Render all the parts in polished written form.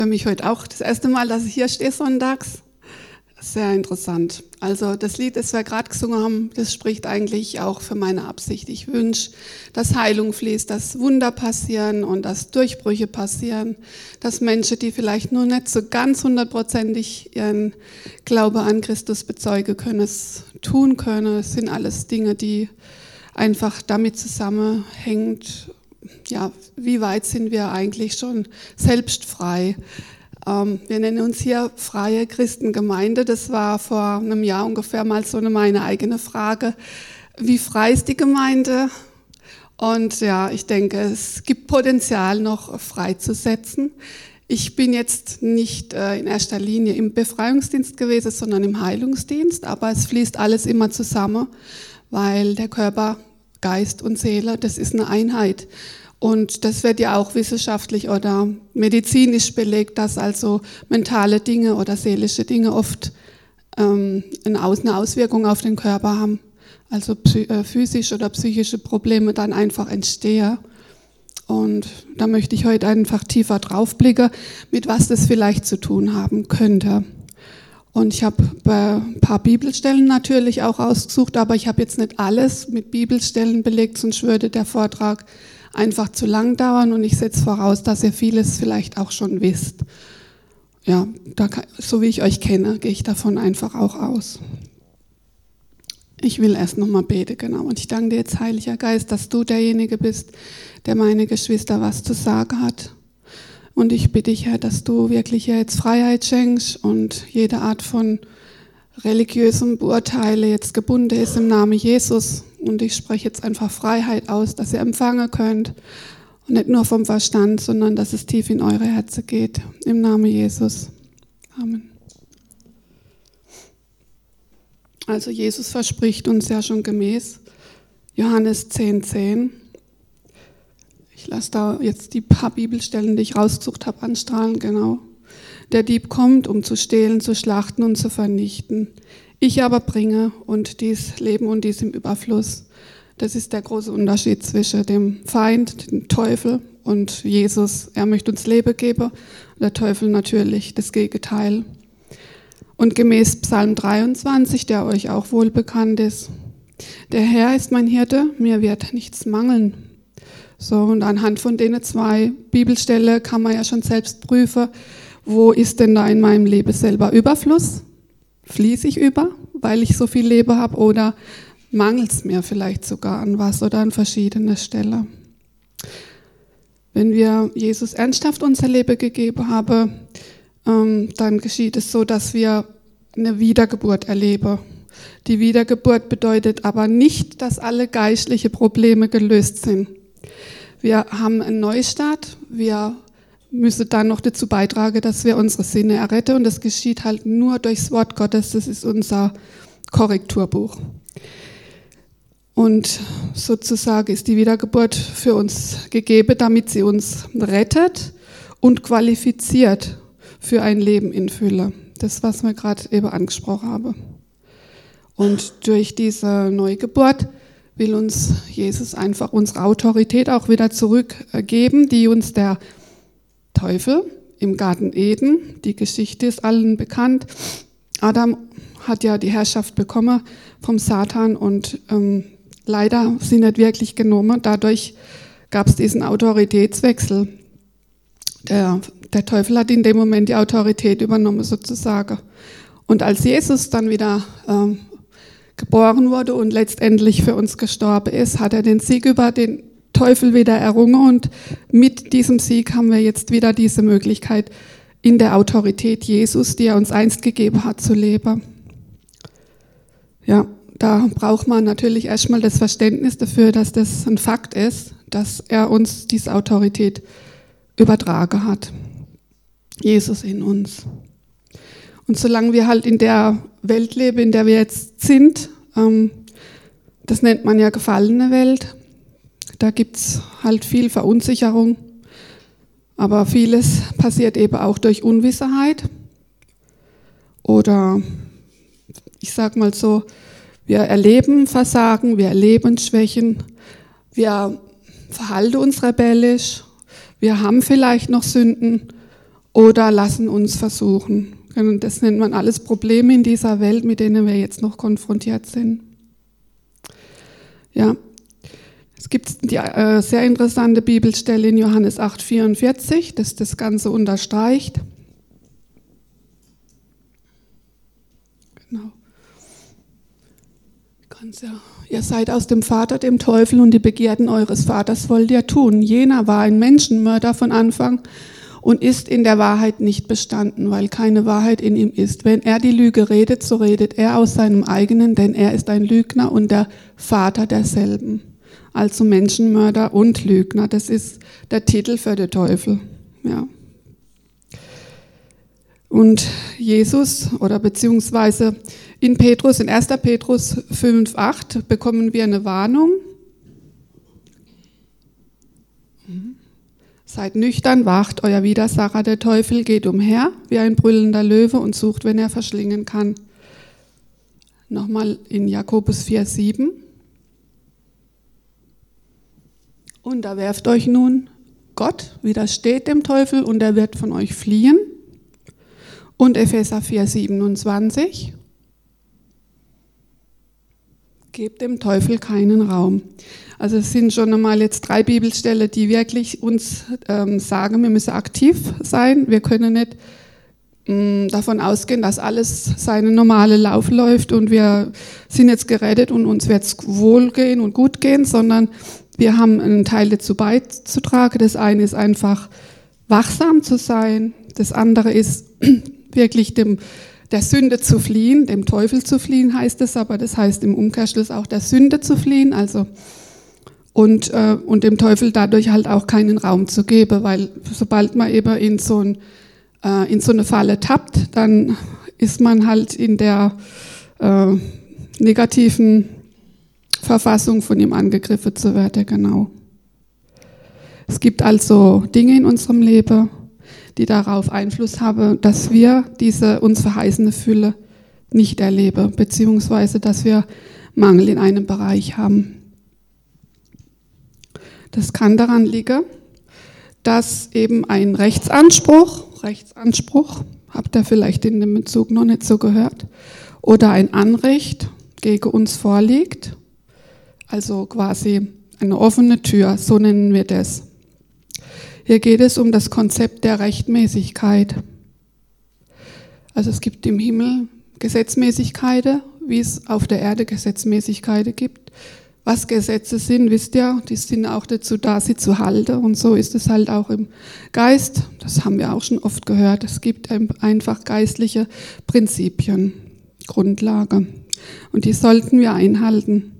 Für mich heute auch das erste Mal, dass ich hier stehe sonntags. Sehr interessant. Also das Lied, das wir gerade gesungen haben, das spricht eigentlich auch für meine Absicht. Ich wünsche, dass Heilung fließt, dass Wunder passieren und dass Durchbrüche passieren, dass Menschen, die vielleicht nur nicht so ganz 100%ig ihren Glaube an Christus bezeugen können, es tun können. Es sind alles Dinge, die einfach damit zusammenhängt. Ja, wie weit sind wir eigentlich schon selbst frei? Wir nennen uns hier Freie Christengemeinde. Das war vor einem Jahr ungefähr mal so meine eigene Frage. Wie frei ist die Gemeinde? Und ja, ich denke, es gibt Potenzial noch freizusetzen. Ich bin jetzt nicht in erster Linie im Befreiungsdienst gewesen, sondern im Heilungsdienst. Aber es fließt alles immer zusammen, weil der Körper, Geist und Seele, das ist eine Einheit. Und das wird ja auch wissenschaftlich oder medizinisch belegt, dass also mentale Dinge oder seelische Dinge oft eine Auswirkung auf den Körper haben. Also physische oder psychische Probleme dann einfach entstehen. Und da möchte ich heute einfach tiefer drauf blicken, mit was das vielleicht zu tun haben könnte. Und ich habe ein paar Bibelstellen natürlich auch ausgesucht, aber ich habe jetzt nicht alles mit Bibelstellen belegt, sonst würde der Vortrag einfach zu lang dauern und ich setze voraus, dass ihr vieles vielleicht auch schon wisst. Ja, so wie ich euch kenne, gehe ich davon einfach auch aus. Ich will erst nochmal beten, genau. Und ich danke dir jetzt, Heiliger Geist, dass du derjenige bist, der meine Geschwister was zu sagen hat. Und ich bitte dich, Herr, dass du wirklich jetzt Freiheit schenkst und jede Art von religiösem Beurteile jetzt gebunden ist im Namen Jesus. Und ich spreche jetzt einfach Freiheit aus, dass ihr empfangen könnt. Und nicht nur vom Verstand, sondern dass es tief in eure Herzen geht. Im Namen Jesus. Amen. Also Jesus verspricht uns ja schon gemäß Johannes 10,10. Ich lasse da jetzt die paar Bibelstellen, die ich rausgesucht habe, anstrahlen, genau. Der Dieb kommt, um zu stehlen, zu schlachten und zu vernichten. Ich aber bringe und dies Leben und dies im Überfluss. Das ist der große Unterschied zwischen dem Feind, dem Teufel und Jesus. Er möchte uns Leben geben, der Teufel natürlich das Gegenteil. Und gemäß Psalm 23, der euch auch wohl bekannt ist. Der Herr ist mein Hirte, mir wird nichts mangeln. So, und anhand von denen 2 Bibelstellen kann man ja schon selbst prüfen, wo ist denn da in meinem Leben selber Überfluss? Fließe ich über, weil ich so viel Leben habe, oder mangelt es mir vielleicht sogar an was oder an verschiedene Stellen? Wenn wir Jesus ernsthaft unser Leben gegeben haben, dann geschieht es so, dass wir eine Wiedergeburt erleben. Die Wiedergeburt bedeutet aber nicht, dass alle geistlichen Probleme gelöst sind. Wir haben einen Neustart, wir müssen dann noch dazu beitragen, dass wir unsere Sinne erretten, und das geschieht halt nur durchs Wort Gottes, das ist unser Korrekturbuch. Und sozusagen ist die Wiedergeburt für uns gegeben, damit sie uns rettet und qualifiziert für ein Leben in Fülle. Das, was wir gerade eben angesprochen haben. Und durch diese Neugeburt will uns Jesus einfach unsere Autorität auch wieder zurückgeben, die uns der Teufel im Garten Eden, die Geschichte ist allen bekannt. Adam hat ja die Herrschaft bekommen vom Satan und leider sie nicht wirklich genommen. Dadurch gab es diesen Autoritätswechsel. Der Teufel hat in dem Moment die Autorität übernommen sozusagen. Und als Jesus dann wieder geboren wurde und letztendlich für uns gestorben ist, hat er den Sieg über den Teufel wieder errungen, und mit diesem Sieg haben wir jetzt wieder diese Möglichkeit, in der Autorität Jesus, die er uns einst gegeben hat, zu leben. Ja, da braucht man natürlich erstmal das Verständnis dafür, dass das ein Fakt ist, dass er uns diese Autorität übertragen hat. Jesus in uns. Und solange wir halt in der Welt leben, in der wir jetzt sind, das nennt man ja gefallene Welt, da gibt es halt viel Verunsicherung, aber vieles passiert eben auch durch Unwissenheit oder ich sag mal so, wir erleben Versagen, wir erleben Schwächen, wir verhalten uns rebellisch, wir haben vielleicht noch Sünden oder lassen uns versuchen. Und das nennt man alles Probleme in dieser Welt, mit denen wir jetzt noch konfrontiert sind. Ja, es gibt die sehr interessante Bibelstelle in Johannes 8,44, das das Ganze unterstreicht. Genau. Ihr seid aus dem Vater, dem Teufel, und die Begierden eures Vaters wollt ihr tun. Jener war ein Menschenmörder von Anfang und ist in der Wahrheit nicht bestanden, weil keine Wahrheit in ihm ist. Wenn er die Lüge redet, so redet er aus seinem eigenen, denn er ist ein Lügner und der Vater derselben. Also Menschenmörder und Lügner, das ist der Titel für den Teufel. Ja. Und Jesus, oder beziehungsweise in 1. Petrus 5,8 bekommen wir eine Warnung. Seid nüchtern, wacht, euer Widersacher, der Teufel, geht umher wie ein brüllender Löwe und sucht, wen er verschlingen kann. Nochmal in Jakobus 4,7. Unterwerft euch nun Gott, widersteht dem Teufel und er wird von euch fliehen. Und Epheser 4,27. Gebt dem Teufel keinen Raum. Also es sind schon einmal jetzt 3 Bibelstellen, die wirklich uns sagen, wir müssen aktiv sein. Wir können nicht davon ausgehen, dass alles seinen normalen Lauf läuft und wir sind jetzt gerettet und uns wird es wohl gehen und gut gehen, sondern wir haben einen Teil dazu beizutragen. Das eine ist einfach wachsam zu sein. Das andere ist wirklich der Sünde zu fliehen, dem Teufel zu fliehen heißt es, aber das heißt im Umkehrschluss auch der Sünde zu fliehen, also und dem Teufel dadurch halt auch keinen Raum zu geben, weil sobald man eben in so eine Falle tappt, dann ist man halt in der negativen Verfassung, von ihm angegriffen zu werden, genau. Es gibt also Dinge in unserem Leben, die darauf Einfluss haben, dass wir diese uns verheißene Fülle nicht erleben, beziehungsweise dass wir Mangel in einem Bereich haben. Das kann daran liegen, dass eben ein Rechtsanspruch, habt ihr vielleicht in dem Bezug noch nicht so gehört, oder ein Anrecht gegen uns vorliegt, also quasi eine offene Tür, so nennen wir das. Hier geht es um das Konzept der Rechtmäßigkeit. Also es gibt im Himmel Gesetzmäßigkeiten, wie es auf der Erde Gesetzmäßigkeiten gibt. Was Gesetze sind, wisst ihr, die sind auch dazu da, sie zu halten. Und so ist es halt auch im Geist. Das haben wir auch schon oft gehört. Es gibt einfach geistliche Prinzipien, Grundlage. Und die sollten wir einhalten.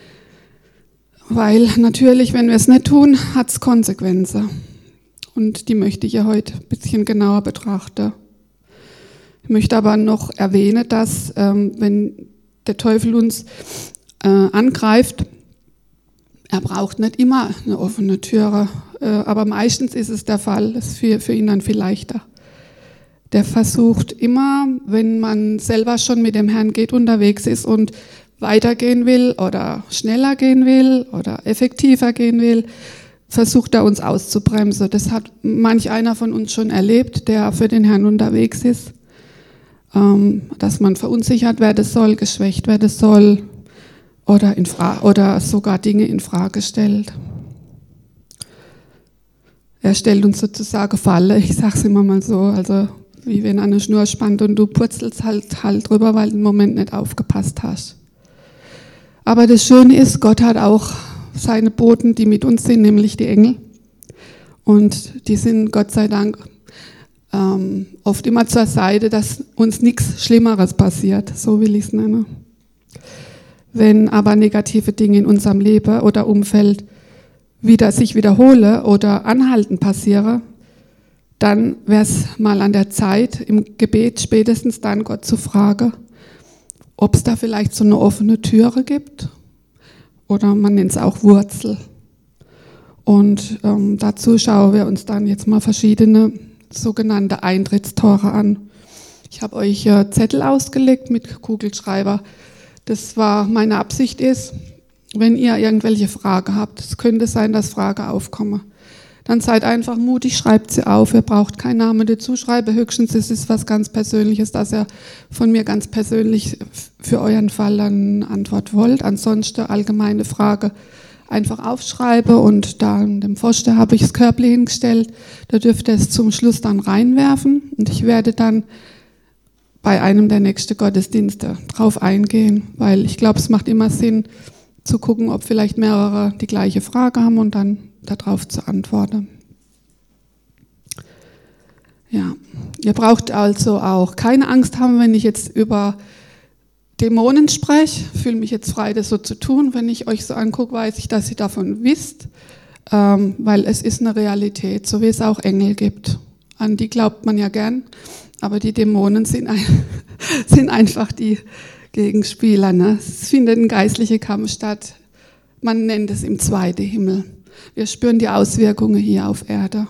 Weil natürlich, wenn wir es nicht tun, hat es Konsequenzen. Und die möchte ich ja heute ein bisschen genauer betrachten. Ich möchte aber noch erwähnen, dass wenn der Teufel uns angreift, er braucht nicht immer eine offene Türe, aber meistens ist es der Fall, das ist für ihn dann viel leichter. Der versucht immer, wenn man selber schon mit dem Herrn geht, unterwegs ist und weitergehen will oder schneller gehen will oder effektiver gehen will, versucht er uns auszubremsen. Das hat manch einer von uns schon erlebt, der für den Herrn unterwegs ist, dass man verunsichert werden soll, geschwächt werden soll oder sogar Dinge in Frage stellt. Er stellt uns sozusagen Falle, ich sage es immer mal so, also wie wenn an eine Schnur spannt und du purzelst halt drüber, weil du im Moment nicht aufgepasst hast. Aber das Schöne ist, Gott hat auch seine Boten, die mit uns sind, nämlich die Engel. Und die sind Gott sei Dank oft immer zur Seite, dass uns nichts Schlimmeres passiert, so will ich es nennen. Wenn aber negative Dinge in unserem Leben oder Umfeld sich wiederholen oder anhalten passieren, dann wäre es mal an der Zeit, im Gebet spätestens dann Gott zu fragen, ob es da vielleicht so eine offene Türe gibt oder man nennt es auch Wurzel. Und dazu schauen wir uns dann jetzt mal verschiedene sogenannte Eintrittstore an. Ich habe euch Zettel ausgelegt mit Kugelschreiber. Das war meine Absicht ist, wenn ihr irgendwelche Fragen habt, es könnte sein, dass Fragen aufkommen, dann seid einfach mutig, schreibt sie auf. Ihr braucht keinen Namen dazu schreiben, höchstens ist es was ganz Persönliches, dass ihr von mir ganz persönlich für euren Fall eine Antwort wollt. Ansonsten allgemeine Frage einfach aufschreibe und da in dem Pfosten habe ich das Körbchen hingestellt. Da dürft ihr es zum Schluss dann reinwerfen und ich werde dann bei einem der nächsten Gottesdienste drauf eingehen, weil ich glaube, es macht immer Sinn zu gucken, ob vielleicht mehrere die gleiche Frage haben und dann darauf zu antworten. Ja, ihr braucht also auch keine Angst haben, wenn ich jetzt über Dämonen spreche. Ich fühle mich jetzt frei, das so zu tun. Wenn ich euch so angucke, weiß ich, dass ihr davon wisst, weil es ist eine Realität, so wie es auch Engel gibt. An die glaubt man ja gern, aber die Dämonen sind einfach die Gegenspieler. Ne? Es findet ein geistlicher Kampf statt. Man nennt es im zweiten Himmel. Wir spüren die Auswirkungen hier auf Erde.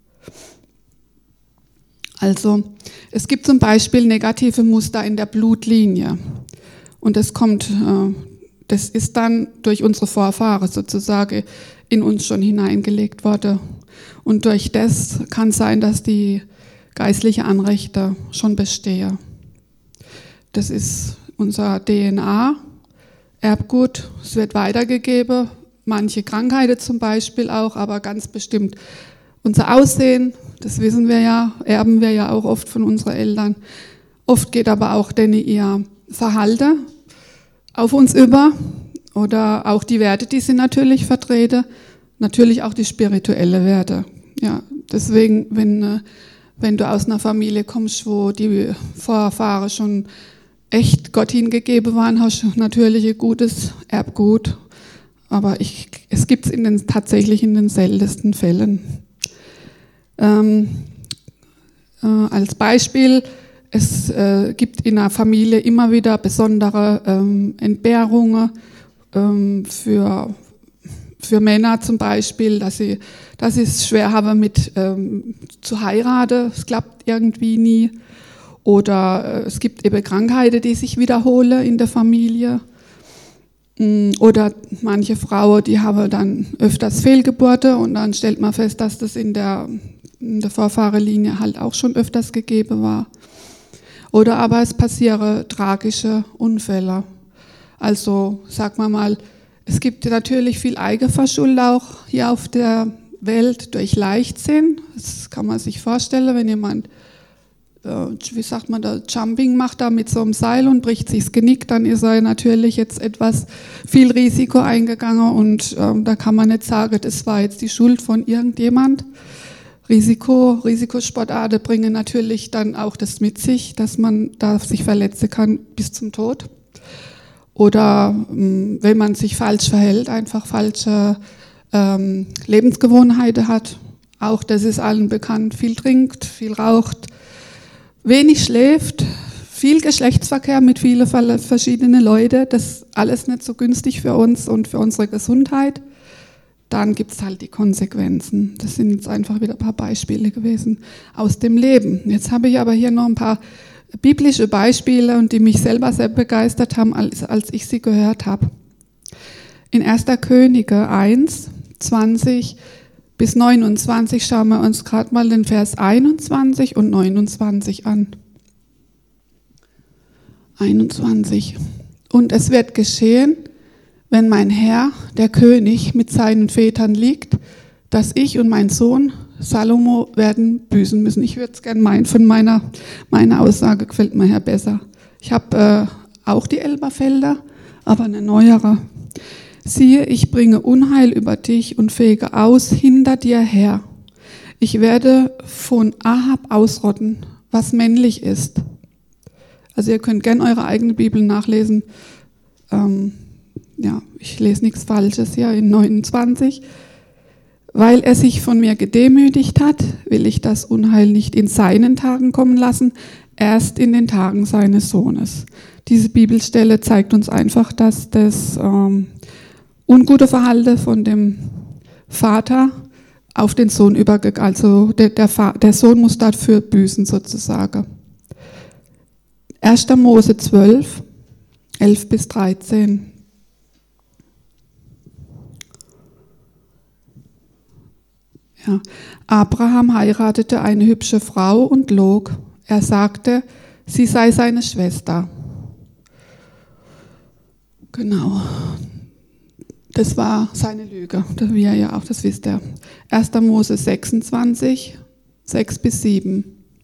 Also, es gibt zum Beispiel negative Muster in der Blutlinie. Und das ist dann durch unsere Vorfahren sozusagen in uns schon hineingelegt worden. Und durch das kann sein, dass die geistliche Anrechte schon bestehen. Das ist unser DNA, Erbgut, es wird weitergegeben, manche Krankheiten zum Beispiel auch, aber ganz bestimmt unser Aussehen, das wissen wir ja, erben wir ja auch oft von unseren Eltern. Oft geht aber auch ihr Verhalten auf uns über oder auch die Werte, die sie natürlich vertreten, natürlich auch die spirituellen Werte. Ja, deswegen, wenn du aus einer Familie kommst, wo die Vorfahren schon echt Gott hingegeben waren, hast du natürlich ein gutes Erbgut. Aber es gibt es tatsächlich in den seltensten Fällen. Als Beispiel, es gibt in einer Familie immer wieder besondere Entbehrungen für Männer zum Beispiel, dass sie es schwer haben zu heiraten, es klappt irgendwie nie. Oder es gibt eben Krankheiten, die sich wiederholen in der Familie. Oder manche Frauen, die haben dann öfters Fehlgeburten und dann stellt man fest, dass das in der Vorfahrerlinie halt auch schon öfters gegeben war. Oder aber es passieren tragische Unfälle. Also sagen wir mal, es gibt natürlich viel Eigenverschuld auch hier auf der Welt durch Leichtsinn. Das kann man sich vorstellen, wenn jemand wie sagt man da, Jumping macht da mit so einem Seil und bricht sich das Genick, dann ist er natürlich jetzt etwas viel Risiko eingegangen und da kann man nicht sagen, das war jetzt die Schuld von irgendjemand. Risikosportarten bringen natürlich dann auch das mit sich, dass man da sich verletzen kann bis zum Tod. Oder wenn man sich falsch verhält, einfach falsche Lebensgewohnheiten hat. Auch das ist allen bekannt, viel trinkt, viel raucht, wenig schläft, viel Geschlechtsverkehr mit vielen verschiedenen Leuten, das ist alles nicht so günstig für uns und für unsere Gesundheit. Dann gibt es halt die Konsequenzen. Das sind jetzt einfach wieder ein paar Beispiele gewesen aus dem Leben. Jetzt habe ich aber hier noch ein paar biblische Beispiele und die mich selber sehr begeistert haben, als ich sie gehört habe. In 1. Könige 1, 20 bis 29 schauen wir uns gerade mal den Vers 21 und 29 an. 21. Und es wird geschehen, wenn mein Herr, der König, mit seinen Vätern liegt, dass ich und mein Sohn Salomo werden büßen müssen. Ich würde es gerne meinen, von meiner Aussage gefällt mir her besser. Ich habe auch die Elberfelder, aber eine neuere. Siehe, ich bringe Unheil über dich und fege aus hinter dir her. Ich werde von Ahab ausrotten, was männlich ist. Also ihr könnt gerne eure eigene Bibel nachlesen. Ich lese nichts Falsches hier in 29. Weil er sich von mir gedemütigt hat, will ich das Unheil nicht in seinen Tagen kommen lassen, erst in den Tagen seines Sohnes. Diese Bibelstelle zeigt uns einfach, dass das ungute Verhalten von dem Vater auf den Sohn übergegangen, also der Sohn muss dafür büßen sozusagen. 1. Mose 12, 11 bis 13. Ja. Abraham heiratete eine hübsche Frau und log. Er sagte, sie sei seine Schwester. Genau. Das war seine Lüge, wie ihr ja auch, das wisst ihr. 1. Mose 26, 6-7.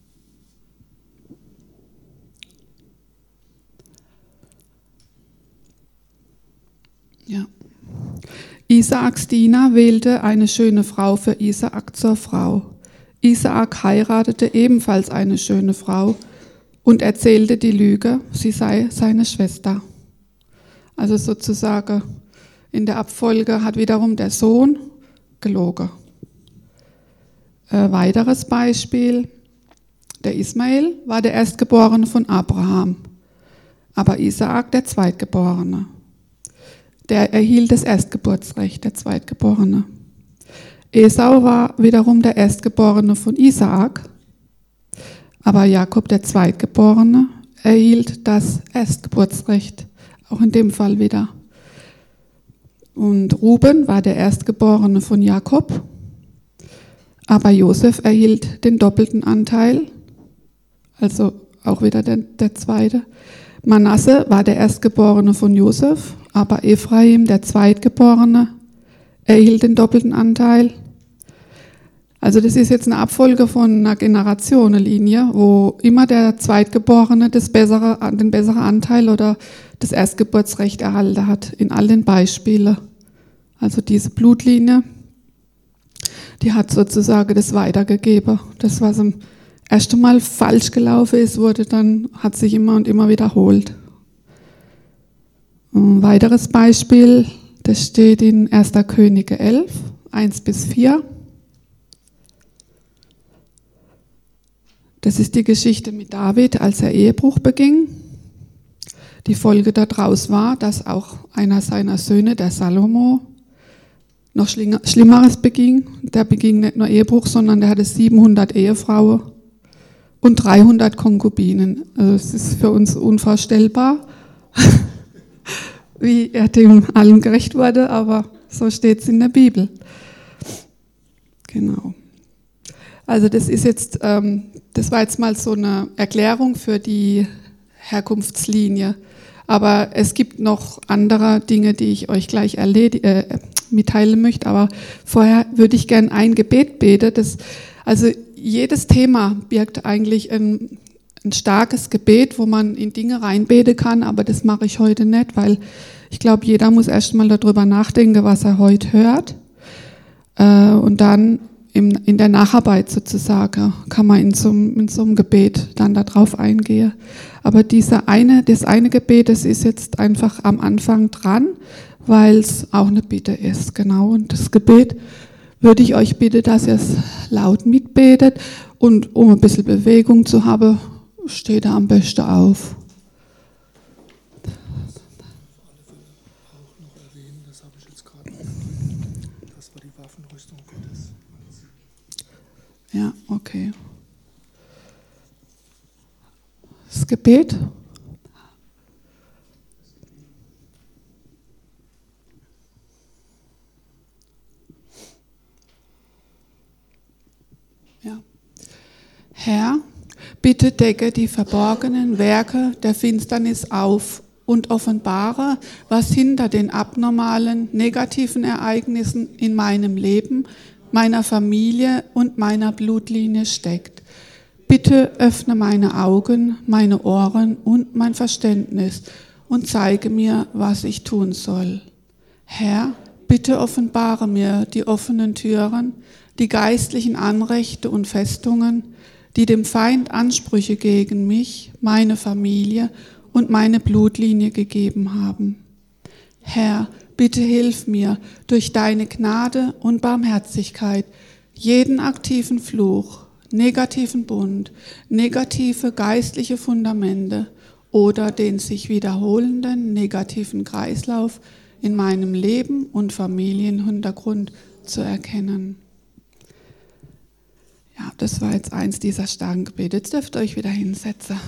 Ja. Isaaks Diener wählte eine schöne Frau für Isaak zur Frau. Isaak heiratete ebenfalls eine schöne Frau und erzählte die Lüge, sie sei seine Schwester. Also sozusagen in der Abfolge hat wiederum der Sohn gelogen. Weiteres Beispiel, der Ismael war der Erstgeborene von Abraham, aber Isaak der Zweitgeborene. Der erhielt das Erstgeburtsrecht, der Zweitgeborene. Esau war wiederum der Erstgeborene von Isaak, aber Jakob, der Zweitgeborene, erhielt das Erstgeburtsrecht, auch in dem Fall wieder. Und Ruben war der Erstgeborene von Jakob, aber Josef erhielt den doppelten Anteil, also auch wieder der zweite. Manasse war der Erstgeborene von Josef, aber Ephraim, der Zweitgeborene, erhielt den doppelten Anteil. Also das ist jetzt eine Abfolge von einer Generationenlinie, wo immer der Zweitgeborene den besseren Anteil oder das Erstgeburtsrecht erhalten hat, in all den Beispielen. Also diese Blutlinie, die hat sozusagen das weitergegeben. Das, was am ersten Mal falsch gelaufen ist, hat sich immer und immer wiederholt. Ein weiteres Beispiel, das steht in 1. Könige 11, 1-4. Das ist die Geschichte mit David, als er Ehebruch beging. Die Folge daraus war, dass auch einer seiner Söhne, der Salomo, noch Schlimmeres beging. Der beging nicht nur Ehebruch, sondern der hatte 700 Ehefrauen und 300 Konkubinen. Also es ist für uns unvorstellbar, wie er dem allen gerecht wurde, aber so steht es in der Bibel. Genau. Also das war jetzt mal so eine Erklärung für die Herkunftslinie. Aber es gibt noch andere Dinge, die ich euch gleich mitteilen möchte. Aber vorher würde ich gerne ein Gebet beten. Also jedes Thema birgt eigentlich ein starkes Gebet, wo man in Dinge reinbeten kann. Aber das mache ich heute nicht, weil ich glaube, jeder muss erst mal darüber nachdenken, was er heute hört. Und dann in der Nacharbeit sozusagen kann man in so einem Gebet dann darauf eingehen. Aber das eine Gebet, das ist jetzt einfach am Anfang dran, weil es auch eine Bitte ist. Genau. Und das Gebet würde ich euch bitten, dass ihr es laut mitbetet. Und um ein bisschen Bewegung zu haben, steht er am besten auf. Ja, okay. Das Gebet. Ja. Herr, bitte decke die verborgenen Werke der Finsternis auf und offenbare, was hinter den abnormalen, negativen Ereignissen in meinem Leben, meiner Familie und meiner Blutlinie steckt. Bitte öffne meine Augen, meine Ohren und mein Verständnis und zeige mir, was ich tun soll. Herr, bitte offenbare mir die offenen Türen, die geistlichen Anrechte und Festungen, die dem Feind Ansprüche gegen mich, meine Familie und meine Blutlinie gegeben haben. Herr, bitte hilf mir, durch deine Gnade und Barmherzigkeit jeden aktiven Fluch, negativen Bund, negative geistliche Fundamente oder den sich wiederholenden negativen Kreislauf in meinem Leben und Familienhintergrund zu erkennen. Ja, das war jetzt eins dieser starken Gebete. Jetzt dürft ihr euch wieder hinsetzen.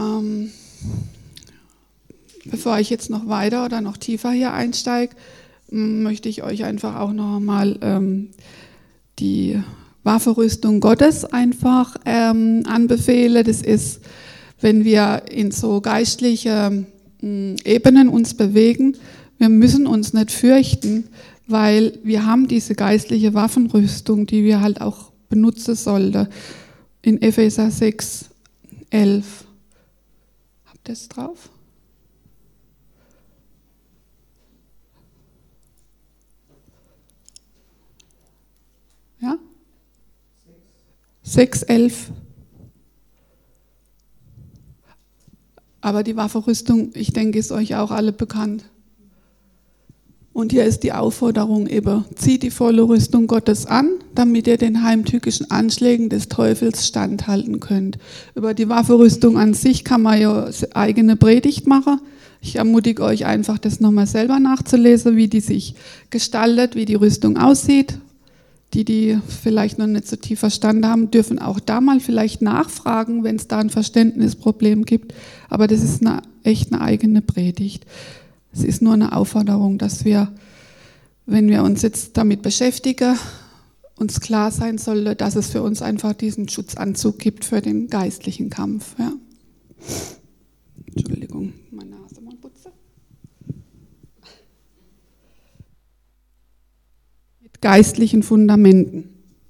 Bevor ich jetzt noch weiter oder noch tiefer hier einsteige, möchte ich euch einfach auch noch einmal die Waffenrüstung Gottes einfach anbefehlen. Das ist, wenn wir in so geistliche Ebenen uns bewegen, wir müssen uns nicht fürchten, weil wir haben diese geistliche Waffenrüstung, die wir halt auch benutzen sollten. In Epheser 6, 11. Habt ihr es drauf? Ja? 6, 11. Aber die Waffenrüstung, ich denke, ist euch auch alle bekannt. Und hier ist die Aufforderung eben, zieht die volle Rüstung Gottes an, damit ihr den heimtückischen Anschlägen des Teufels standhalten könnt. Über die Waffenrüstung an sich kann man ja eigene Predigt machen. Ich ermutige euch einfach, das nochmal selber nachzulesen, wie die sich gestaltet, wie die Rüstung aussieht. Die vielleicht noch nicht so tief verstanden haben, dürfen auch da mal vielleicht nachfragen, wenn es da ein Verständnisproblem gibt. Aber das ist echt eine eigene Predigt. Es ist nur eine Aufforderung, dass wir, wenn wir uns jetzt damit beschäftigen, uns klar sein sollte, dass es für uns einfach diesen Schutzanzug gibt für den geistlichen Kampf. Ja. Entschuldigung, meine Nase mal putzen. Mit geistlichen Fundamenten.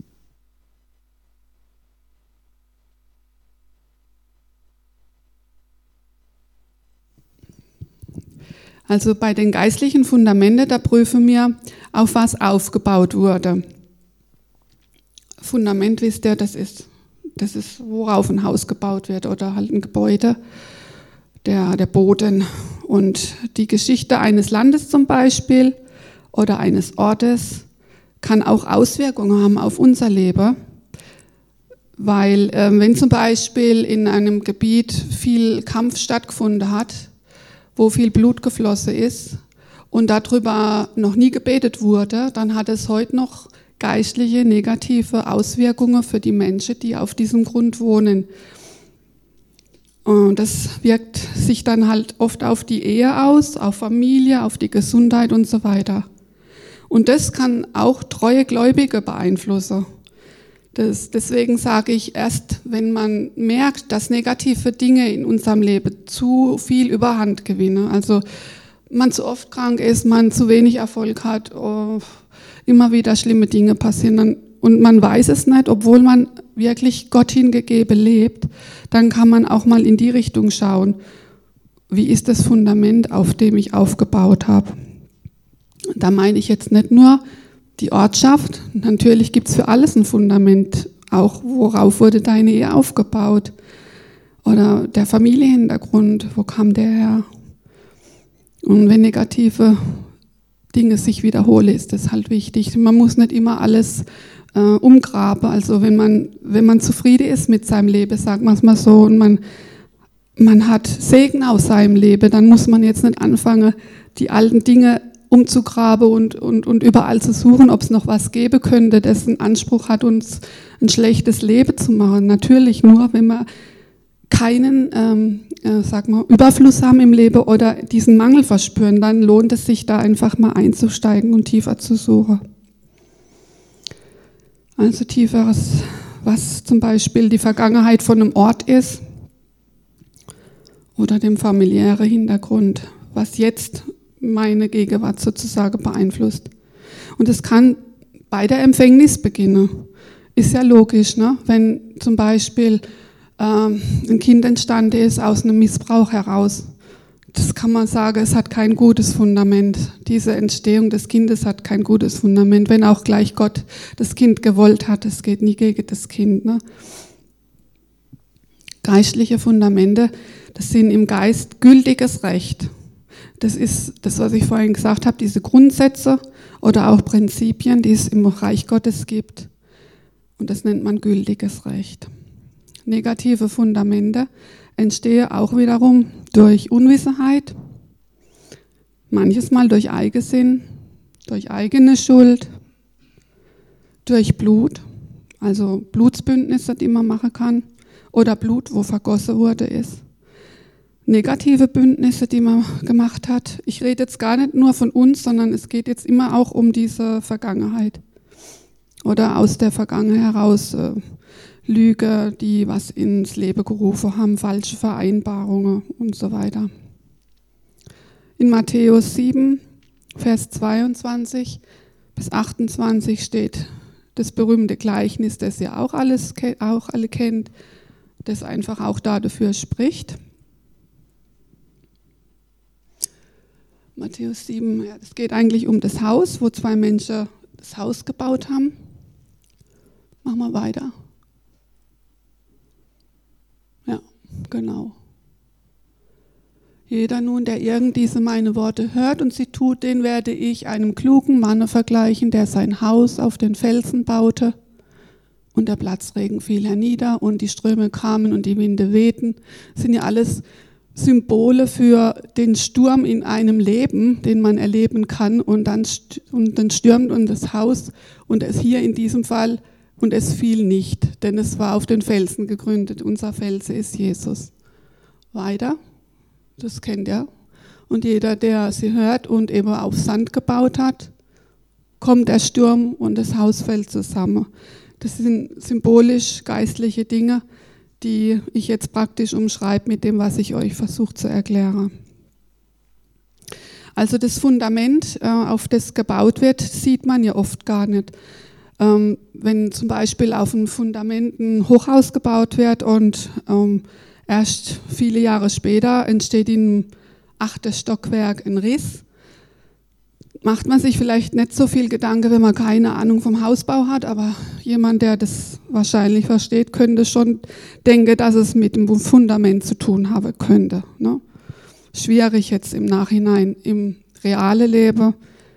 Also bei den geistlichen Fundamenten, da prüfen wir, auf was aufgebaut wurde. Fundament, wisst ihr, das ist, worauf ein Haus gebaut wird oder halt ein Gebäude, der Boden. Und die Geschichte eines Landes zum Beispiel oder eines Ortes kann auch Auswirkungen haben auf unser Leben. Weil wenn zum Beispiel in einem Gebiet viel Kampf stattgefunden hat, wo viel Blut geflossen ist und darüber noch nie gebetet wurde, dann hat es heute noch geistliche, negative Auswirkungen für die Menschen, die auf diesem Grund wohnen. Und das wirkt sich dann halt oft auf die Ehe aus, auf Familie, auf die Gesundheit und so weiter. Und das kann auch treue Gläubige beeinflussen. Deswegen sage ich, erst wenn man merkt, dass negative Dinge in unserem Leben zu viel Überhand gewinnen, also man zu oft krank ist, man zu wenig Erfolg hat, immer wieder schlimme Dinge passieren und man weiß es nicht, obwohl man wirklich Gott hingegeben lebt, dann kann man auch mal in die Richtung schauen, wie ist das Fundament, auf dem ich aufgebaut habe. Da meine ich jetzt nicht nur die Ortschaft, natürlich gibt es für alles ein Fundament, auch worauf wurde deine Ehe aufgebaut oder der Familienhintergrund, wo kam der her? Und wenn negative Dinge sich wiederholen, ist das halt wichtig. Man muss nicht immer alles umgraben, also wenn man zufrieden ist mit seinem Leben, sagen wir es mal so, und man hat Segen aus seinem Leben, dann muss man jetzt nicht anfangen, die alten Dinge umzugraben und überall zu suchen, ob es noch was geben könnte, dessen Anspruch hat, uns ein schlechtes Leben zu machen. Natürlich nur, wenn wir keinen Überfluss haben im Leben oder diesen Mangel verspüren, dann lohnt es sich da einfach mal einzusteigen und tiefer zu suchen. Also tieferes, was zum Beispiel die Vergangenheit von einem Ort ist oder dem familiären Hintergrund, was jetzt meine Gegenwart sozusagen beeinflusst. Und es kann bei der Empfängnis beginnen. Ist ja logisch, ne? Wenn zum Beispiel ein Kind entstanden ist aus einem Missbrauch heraus. Das kann man sagen, es hat kein gutes Fundament. Diese Entstehung des Kindes hat kein gutes Fundament, wenn auch gleich Gott das Kind gewollt hat. Es geht nie gegen das Kind. Ne? Geistliche Fundamente, das sind im Geist gültiges Recht. Das ist das, was ich vorhin gesagt habe, diese Grundsätze oder auch Prinzipien, die es im Reich Gottes gibt. Und das nennt man gültiges Recht. Negative Fundamente entstehen auch wiederum durch Unwissenheit, manches Mal durch Eigensinn, durch eigene Schuld, durch Blut, also Blutsbündnisse, die man machen kann, oder Blut, wo vergossen wurde, ist. negative Bündnisse, die man gemacht hat. Ich rede jetzt gar nicht nur von uns, sondern es geht jetzt immer auch um diese Vergangenheit. Oder aus der Vergangenheit heraus Lüge, die was ins Leben gerufen haben, falsche Vereinbarungen und so weiter. In Matthäus 7, Vers 22 bis 28 steht das berühmte Gleichnis, das ihr auch alle kennt, das einfach auch dafür spricht. Matthäus 7, ja, es geht eigentlich um das Haus, wo zwei Menschen das Haus gebaut haben. Machen wir weiter. Ja, genau. Jeder nun, der irgend diese meine Worte hört und sie tut, den werde ich einem klugen Manne vergleichen, der sein Haus auf den Felsen baute. Und der Platzregen fiel hernieder und die Ströme kamen und die Winde wehten. Das sind ja alles Symbole für den Sturm in einem Leben, den man erleben kann. Und dann stürmt und das Haus und es hier in diesem Fall und es fiel nicht, denn es war auf den Felsen gegründet. Unser Felse ist Jesus. Weiter. Das kennt ihr. Und jeder, der sie hört und eben auf Sand gebaut hat, kommt der Sturm und das Haus fällt zusammen. Das sind symbolisch geistliche Dinge, die ich jetzt praktisch umschreibe mit dem, was ich euch versuche zu erklären. Also das Fundament, auf das gebaut wird, sieht man ja oft gar nicht. Wenn zum Beispiel auf einem Fundament ein Hochhaus gebaut wird und erst viele Jahre später entsteht im 8. Stockwerk ein Riss, macht man sich vielleicht nicht so viel Gedanken, wenn man keine Ahnung vom Hausbau hat, aber jemand, der das wahrscheinlich versteht, könnte schon denken, dass es mit dem Fundament zu tun haben könnte. Ne? Schwierig jetzt im Nachhinein, im realen Leben,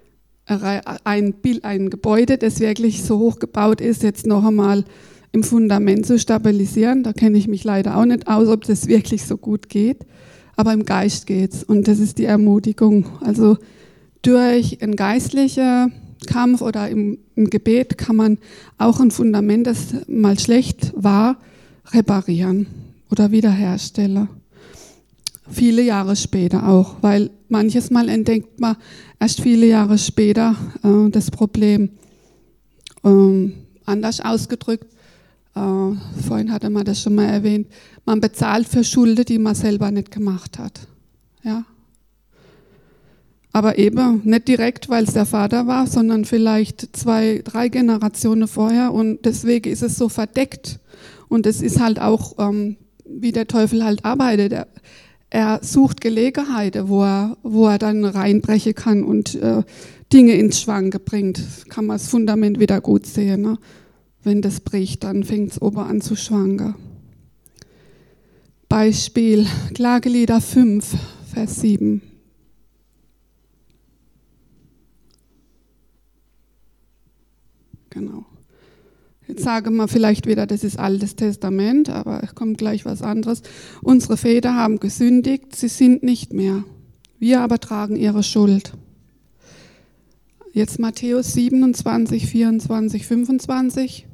ein Gebäude, das wirklich so hoch gebaut ist, jetzt noch einmal im Fundament zu stabilisieren. Da kenne ich mich leider auch nicht aus, ob das wirklich so gut geht. Aber im Geist geht's. Und das ist die Ermutigung. Also durch einen geistlichen Kampf oder im Gebet kann man auch ein Fundament, das mal schlecht war, reparieren oder wiederherstellen. Viele Jahre später auch, weil manches Mal entdeckt man erst viele Jahre später das Problem. Anders ausgedrückt, vorhin hatte man das schon mal erwähnt, man bezahlt für Schulden, die man selber nicht gemacht hat. Ja? Aber eben nicht direkt, weil es der Vater war, sondern vielleicht 2, 3 Generationen vorher und deswegen ist es so verdeckt. Und es ist halt auch, wie der Teufel halt arbeitet. Er sucht Gelegenheiten, wo er dann reinbrechen kann und Dinge ins Schwanken bringt. Kann man das Fundament wieder gut sehen. Ne? Wenn das bricht, dann fängt es oben an zu schwanken. Beispiel Klagelieder 5, Vers 7. Genau. Jetzt sagen wir vielleicht wieder, das ist Altes Testament, aber es kommt gleich was anderes. Unsere Väter haben gesündigt, sie sind nicht mehr. Wir aber tragen ihre Schuld. Jetzt Matthäus 27, 24, 25.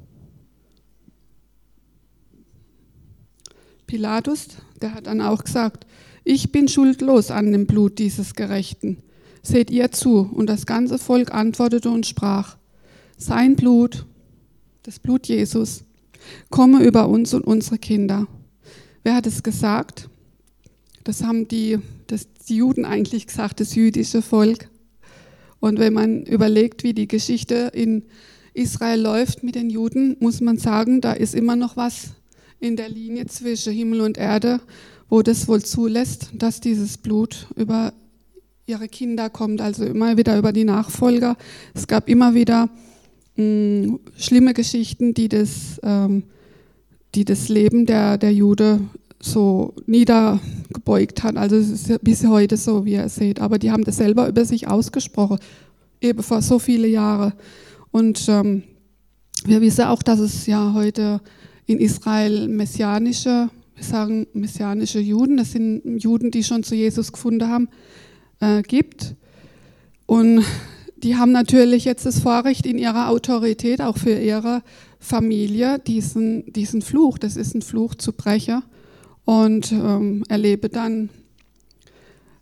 Pilatus, der hat dann auch gesagt, ich bin schuldlos an dem Blut dieses Gerechten. Seht ihr zu. Und das ganze Volk antwortete und sprach, sein Blut, das Blut Jesus, komme über uns und unsere Kinder. Wer hat es gesagt? Das haben die Juden eigentlich gesagt, das jüdische Volk. Und wenn man überlegt, wie die Geschichte in Israel läuft mit den Juden, muss man sagen, da ist immer noch was in der Linie zwischen Himmel und Erde, wo das wohl zulässt, dass dieses Blut über ihre Kinder kommt, also immer wieder über die Nachfolger. Es gab immer wieder schlimme Geschichten, die das Leben der Jude so niedergebeugt hat. Also es ist bis heute so, wie ihr seht. Aber die haben das selber über sich ausgesprochen, eben vor so vielen Jahren. Und wir wissen auch, dass es ja heute in Israel messianische Juden, das sind Juden, die schon zu Jesus gefunden haben, gibt. Und die haben natürlich jetzt das Vorrecht in ihrer Autorität, auch für ihre Familie, diesen Fluch, das ist ein Fluch, zu brechen und erlebe dann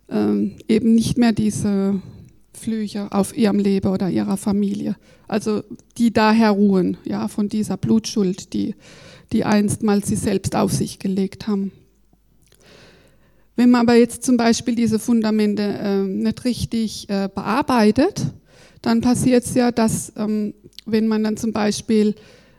eben nicht mehr diese Flüche auf ihrem Leben oder ihrer Familie. Also die daher ruhen, ja, von dieser Blutschuld, die einstmals sie selbst auf sich gelegt haben. Wenn man aber jetzt zum Beispiel diese Fundamente nicht richtig bearbeitet, dann passiert es ja, dass wenn man dann zum Beispiel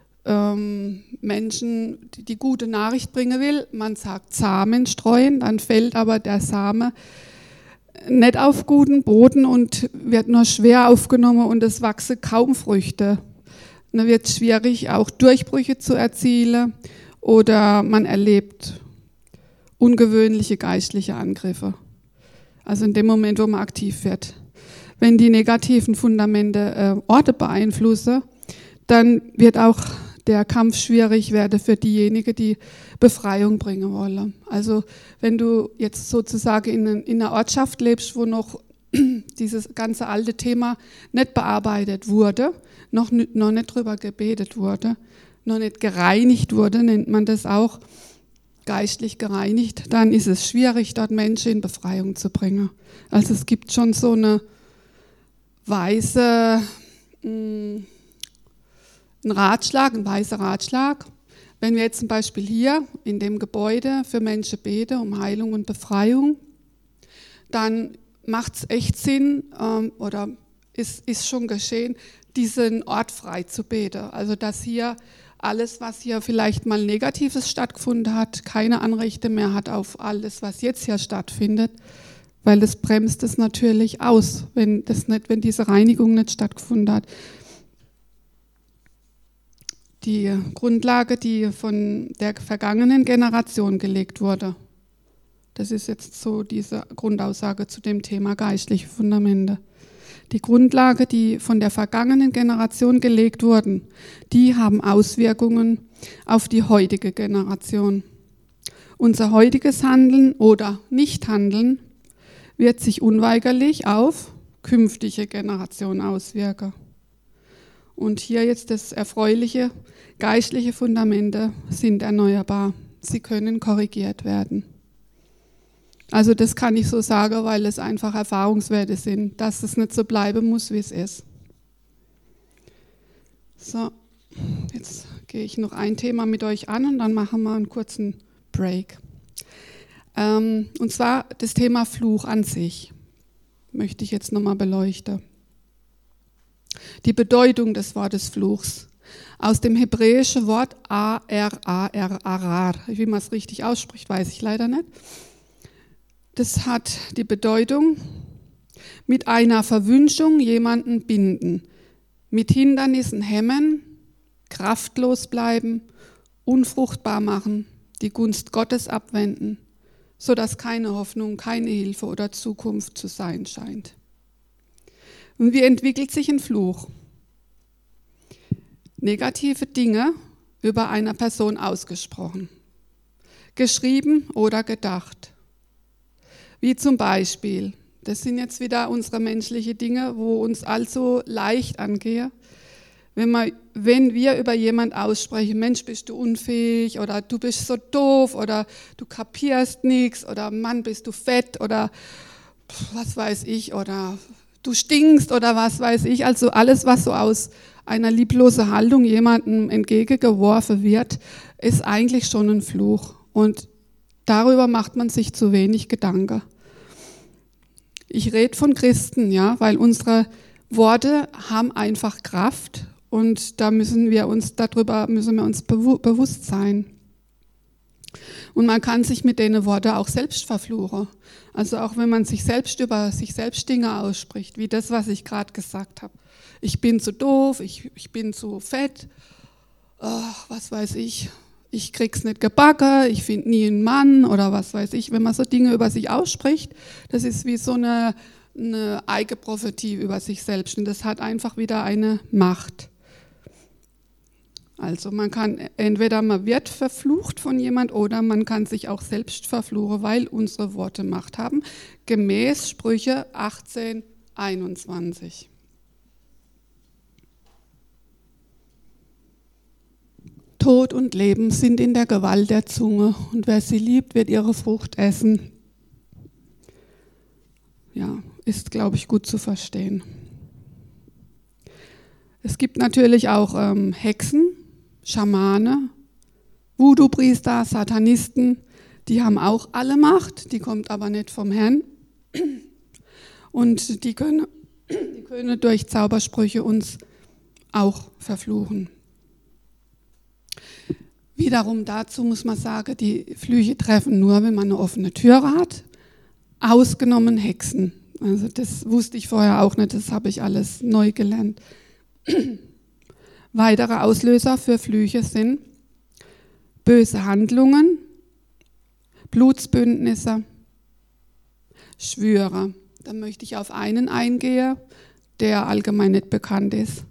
Menschen die gute Nachricht bringen will, man sagt Samen streuen, dann fällt aber der Same nicht auf guten Boden und wird nur schwer aufgenommen und es wachsen kaum Früchte. Dann wird es schwierig, auch Durchbrüche zu erzielen oder man erlebt ungewöhnliche geistliche Angriffe. Also in dem Moment, wo man aktiv wird. Wenn die negativen Fundamente Orte beeinflussen, dann wird auch der Kampf schwierig werden für diejenigen, die Befreiung bringen wollen. Also wenn du jetzt sozusagen in einer Ortschaft lebst, wo noch dieses ganze alte Thema nicht bearbeitet wurde, noch nicht drüber gebetet wurde, noch nicht gereinigt wurde, nennt man das auch, geistlich gereinigt, dann ist es schwierig, dort Menschen in Befreiung zu bringen. Also es gibt schon so eine weißer Ratschlag. Wenn wir jetzt zum Beispiel hier in dem Gebäude für Menschen beten, um Heilung und Befreiung, dann macht es echt Sinn oder ist schon geschehen, diesen Ort frei zu beten. Also dass hier alles, was hier vielleicht mal Negatives stattgefunden hat, keine Anrechte mehr hat auf alles, was jetzt hier stattfindet, weil das bremst es natürlich aus, wenn diese Reinigung nicht stattgefunden hat. Die Grundlage, die von der vergangenen Generation gelegt wurde, das ist jetzt so diese Grundaussage zu dem Thema geistliche Fundamente. Die Grundlage, die von der vergangenen Generation gelegt wurden, die haben Auswirkungen auf die heutige Generation. Unser heutiges Handeln oder Nichthandeln wird sich unweigerlich auf künftige Generationen auswirken. Und hier jetzt das erfreuliche, geistliche Fundamente sind erneuerbar. Sie können korrigiert werden. Also das kann ich so sagen, weil es einfach Erfahrungswerte sind, dass es nicht so bleiben muss, wie es ist. So, jetzt gehe ich noch ein Thema mit euch an und dann machen wir einen kurzen Break. Und zwar das Thema Fluch an sich möchte ich jetzt nochmal beleuchten. Die Bedeutung des Wortes Fluchs. Aus dem hebräischen Wort arar, wie man es richtig ausspricht, weiß ich leider nicht. Das hat die Bedeutung, mit einer Verwünschung jemanden binden, mit Hindernissen hemmen, kraftlos bleiben, unfruchtbar machen, die Gunst Gottes abwenden, sodass keine Hoffnung, keine Hilfe oder Zukunft zu sein scheint. Und wie entwickelt sich ein Fluch? Negative Dinge über einer Person ausgesprochen, geschrieben oder gedacht. Wie zum Beispiel, das sind jetzt wieder unsere menschlichen Dinge, wo uns allzu leicht angehen. Wenn wir über jemand aussprechen, Mensch, bist du unfähig oder du bist so doof oder du kapierst nichts oder Mann, bist du fett oder was weiß ich oder du stinkst oder was weiß ich. Also alles, was so aus einer lieblosen Haltung jemandem entgegengeworfen wird, ist eigentlich schon ein Fluch. Und darüber macht man sich zu wenig Gedanken. Ich rede von Christen, ja, weil unsere Worte haben einfach Kraft und da müssen wir uns bewusst sein. Und man kann sich mit den Worten auch selbst verfluchen. Also auch wenn man sich selbst über sich selbst Dinge ausspricht, wie das, was ich gerade gesagt habe. Ich bin zu doof, ich bin zu fett, was weiß ich. Ich krieg's nicht gebacken, ich finde nie einen Mann oder was weiß ich. Wenn man so Dinge über sich ausspricht, das ist wie so eine Eigenprophetie über sich selbst und das hat einfach wieder eine Macht. Also man wird verflucht von jemand oder man kann sich auch selbst verfluchen, weil unsere Worte Macht haben, gemäß Sprüche 18:21. Tod und Leben sind in der Gewalt der Zunge und wer sie liebt, wird ihre Frucht essen. ist, glaube ich, gut zu verstehen. Es gibt natürlich auch Hexen, Schamane, Voodoo-Priester, Satanisten, die haben auch alle Macht, die kommt aber nicht vom Herrn. Und die können durch Zaubersprüche uns auch verfluchen. Wiederum dazu muss man sagen, die Flüche treffen nur, wenn man eine offene Türe hat, ausgenommen Hexen. Also das wusste ich vorher auch nicht, das habe ich alles neu gelernt. Weitere Auslöser für Flüche sind böse Handlungen, Blutsbündnisse, Schwüre. Da möchte ich auf einen eingehen, der allgemein nicht bekannt ist.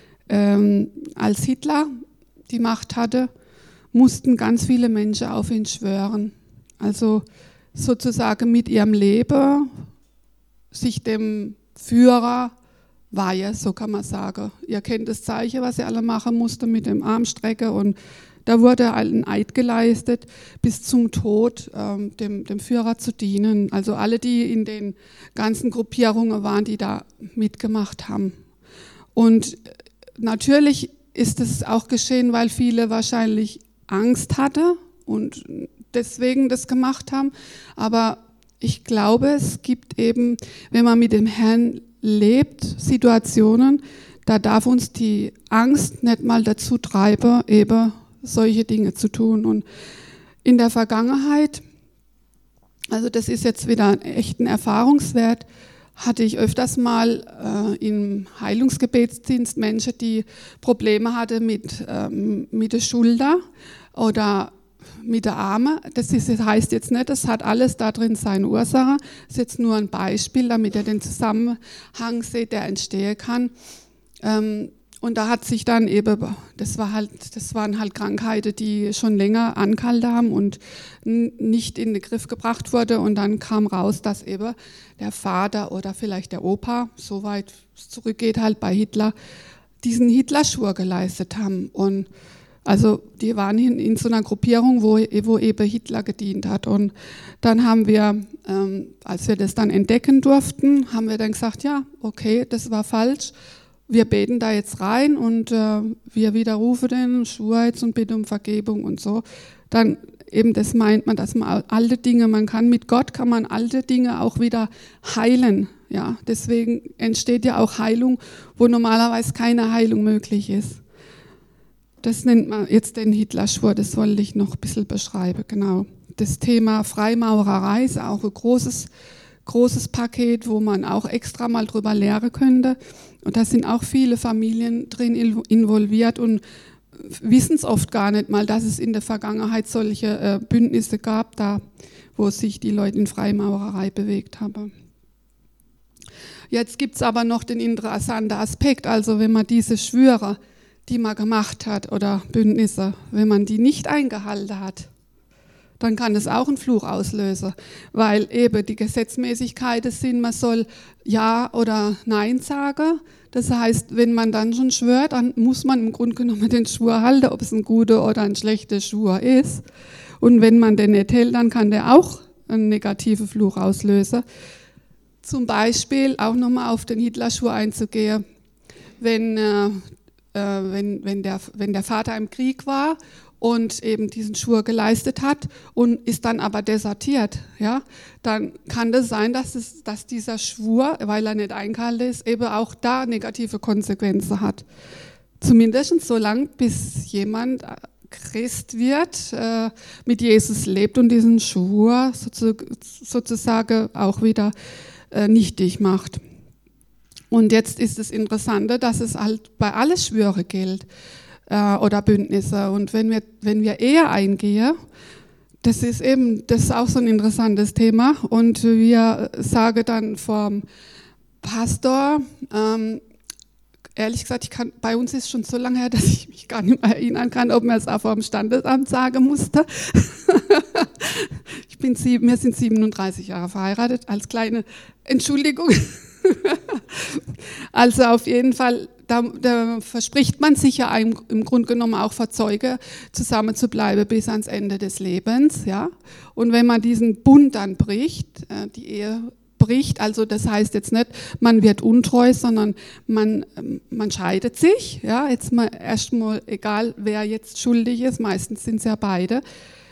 Als Hitler die Macht hatte, mussten ganz viele Menschen auf ihn schwören. Also sozusagen mit ihrem Leben sich dem Führer weihe, so kann man sagen. Ihr kennt das Zeichen, was sie alle machen mussten mit dem Armstrecke, und da wurde ein Eid geleistet, bis zum Tod dem Führer zu dienen. Also alle, die in den ganzen Gruppierungen waren, die da mitgemacht haben. Und natürlich ist es auch geschehen, weil viele wahrscheinlich Angst hatten und deswegen das gemacht haben. Aber ich glaube, es gibt eben, wenn man mit dem Herrn lebt, Situationen, da darf uns die Angst nicht mal dazu treiben, eben solche Dinge zu tun. Und in der Vergangenheit, also das ist jetzt wieder ein echter Erfahrungswert, hatte ich öfters mal im Heilungsgebetsdienst Menschen, die Probleme hatten mit der Schulter oder mit der Arme. Das heißt jetzt nicht, das hat alles da drin seine Ursache. Das ist jetzt nur ein Beispiel, damit ihr den Zusammenhang seht, der entstehen kann. Und da hat sich dann eben, das waren halt Krankheiten, die schon länger angehalten haben und nicht in den Griff gebracht wurde. Und dann kam raus, dass eben der Vater oder vielleicht der Opa, so weit zurückgeht halt bei Hitler, diesen Hitlerschwur geleistet haben. Und also die waren in so einer Gruppierung, wo eben Hitler gedient hat. Und dann haben wir, als wir das dann entdecken durften, haben wir dann gesagt, ja, okay, das war falsch. Wir beten da jetzt rein und wir widerrufen den Schwur jetzt und bitten um Vergebung und so. Dann eben, das meint man, dass man alte Dinge, mit Gott kann man alte Dinge auch wieder heilen. Ja, deswegen entsteht ja auch Heilung, wo normalerweise keine Heilung möglich ist. Das nennt man jetzt den Hitlerschwur, das wollte ich noch ein bisschen beschreiben, genau. Das Thema Freimaurerei ist auch ein großes Paket, wo man auch extra mal drüber lehren könnte. Und da sind auch viele Familien drin involviert und wissen es oft gar nicht mal, dass es in der Vergangenheit solche Bündnisse gab, da wo sich die Leute in Freimaurerei bewegt haben. Jetzt gibt es aber noch den interessanten Aspekt, also wenn man diese Schwüre, die man gemacht hat, oder Bündnisse, wenn man die nicht eingehalten hat, dann kann es auch einen Fluch auslösen, weil eben die Gesetzmäßigkeiten sind, man soll Ja oder Nein sagen. Das heißt, wenn man dann schon schwört, dann muss man im Grunde genommen den Schwur halten, ob es ein guter oder ein schlechter Schwur ist. Und wenn man den nicht hält, dann kann der auch einen negativen Fluch auslösen. Zum Beispiel auch nochmal auf den Hitlerschwur einzugehen, wenn der Vater im Krieg war und eben diesen Schwur geleistet hat und ist dann aber desertiert, ja, dann kann das sein, dass dieser Schwur, weil er nicht eingehalten ist, eben auch da negative Konsequenzen hat. Zumindest so lange, bis jemand Christ wird, mit Jesus lebt und diesen Schwur sozusagen auch wieder nichtig macht. Und jetzt ist das Interessante, dass es halt bei allen Schwüre gilt oder Bündnisse. Und wenn wir Ehe eingehen, das ist auch so ein interessantes Thema. Und wir sagen dann vom Pastor, ehrlich gesagt, bei uns ist es schon so lange her, dass ich mich gar nicht mehr erinnern kann, ob man es auch vor dem Standesamt sagen musste. Wir sind 37 Jahre verheiratet, als kleine Entschuldigung. Also auf jeden Fall, da verspricht man sich ja im Grunde genommen auch vor Zeuge zusammen zu bleiben bis ans Ende des Lebens. Ja? Und wenn man diesen Bund dann bricht, die Ehe bricht. Also das heißt jetzt nicht, man wird untreu, sondern man scheidet sich. Ja, jetzt mal erstmal egal, wer jetzt schuldig ist. Meistens sind es ja beide.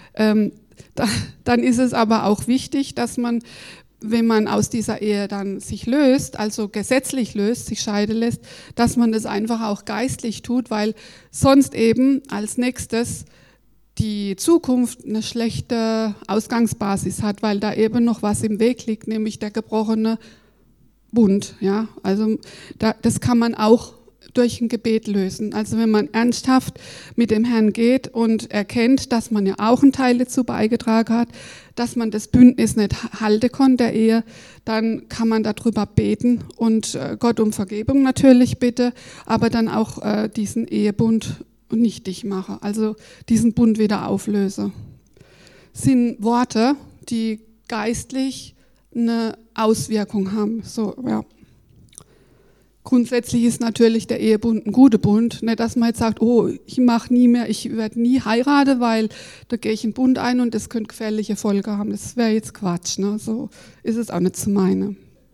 Dann ist es aber auch wichtig, dass man, wenn man aus dieser Ehe dann sich löst, also gesetzlich löst, sich scheiden lässt, dass man das einfach auch geistlich tut, weil sonst eben als nächstes die Zukunft eine schlechte Ausgangsbasis hat, weil da eben noch was im Weg liegt, nämlich der gebrochene Bund. Ja, also das kann man auch durch ein Gebet lösen. Also wenn man ernsthaft mit dem Herrn geht und erkennt, dass man ja auch einen Teil dazu beigetragen hat, dass man das Bündnis nicht halten konnte, der Ehe, dann kann man darüber beten und Gott um Vergebung natürlich bitte, aber dann auch diesen Ehebund nichtig mache, also diesen Bund wieder auflöse. Das sind Worte, die geistlich eine Auswirkung haben. So, ja. Grundsätzlich ist natürlich der Ehebund ein guter Bund, nicht, dass man jetzt sagt, oh, ich mache nie mehr, ich werde nie heiraten, weil da gehe ich in den Bund ein und das könnte gefährliche Folgen haben. Das wäre jetzt Quatsch, ne? So ist es auch nicht zu meinen.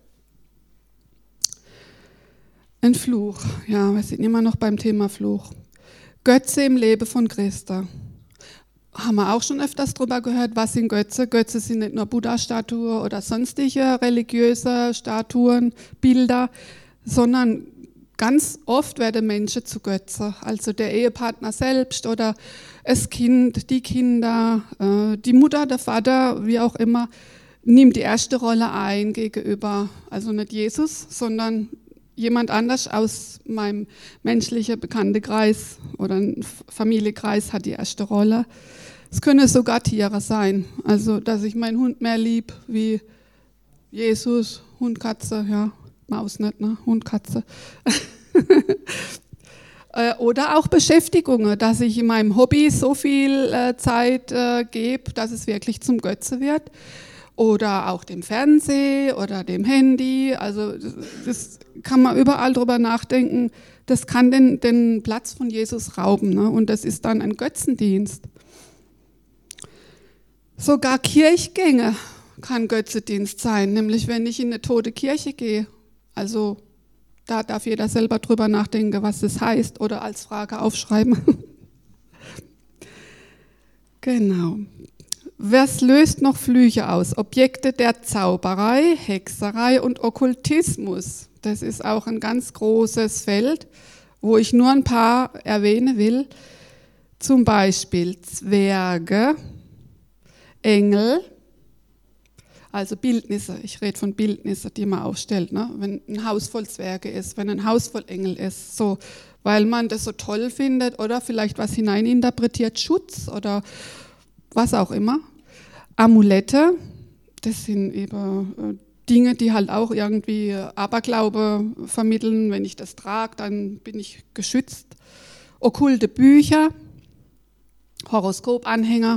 Ein Fluch, ja, wir sind immer noch beim Thema Fluch. Götze im Leben von Christa. Haben wir auch schon öfters drüber gehört, was sind Götze? Götze sind nicht nur Buddha-Statue oder sonstige religiöse Statuen, Bilder, sondern ganz oft werden Menschen zu Götze. Also der Ehepartner selbst oder das Kind, die Kinder, die Mutter, der Vater, wie auch immer, nimmt die erste Rolle ein gegenüber, also nicht Jesus, sondern jemand anders aus meinem menschlichen Bekanntenkreis oder Familienkreis hat die erste Rolle. Es können sogar Tiere sein, also dass ich meinen Hund mehr lieb wie Jesus, Hund, Katze, ja, Maus nicht, ne? Hund, Katze. Oder auch Beschäftigungen, dass ich in meinem Hobby so viel Zeit gebe, dass es wirklich zum Götze wird. Oder auch dem Fernsehen oder dem Handy. Also das kann man überall drüber nachdenken. Das kann den Platz von Jesus rauben, ne? Und das ist dann ein Götzendienst. Sogar Kirchgänge kann Götzendienst sein, nämlich wenn ich in eine tote Kirche gehe. Also da darf jeder selber drüber nachdenken, was das heißt oder als Frage aufschreiben. Genau. Was löst noch Flüche aus? Objekte der Zauberei, Hexerei und Okkultismus. Das ist auch ein ganz großes Feld, wo ich nur ein paar erwähnen will. Zum Beispiel Zwerge, Engel, also Bildnisse. Ich rede von Bildnissen, die man aufstellt, ne? Wenn ein Haus voll Zwerge ist, wenn ein Haus voll Engel ist, so, weil man das so toll findet oder vielleicht was hineininterpretiert, Schutz oder was auch immer. Amulette, das sind eben Dinge, die halt auch irgendwie Aberglaube vermitteln. Wenn ich das trage, dann bin ich geschützt. Okkulte Bücher, Horoskopanhänger,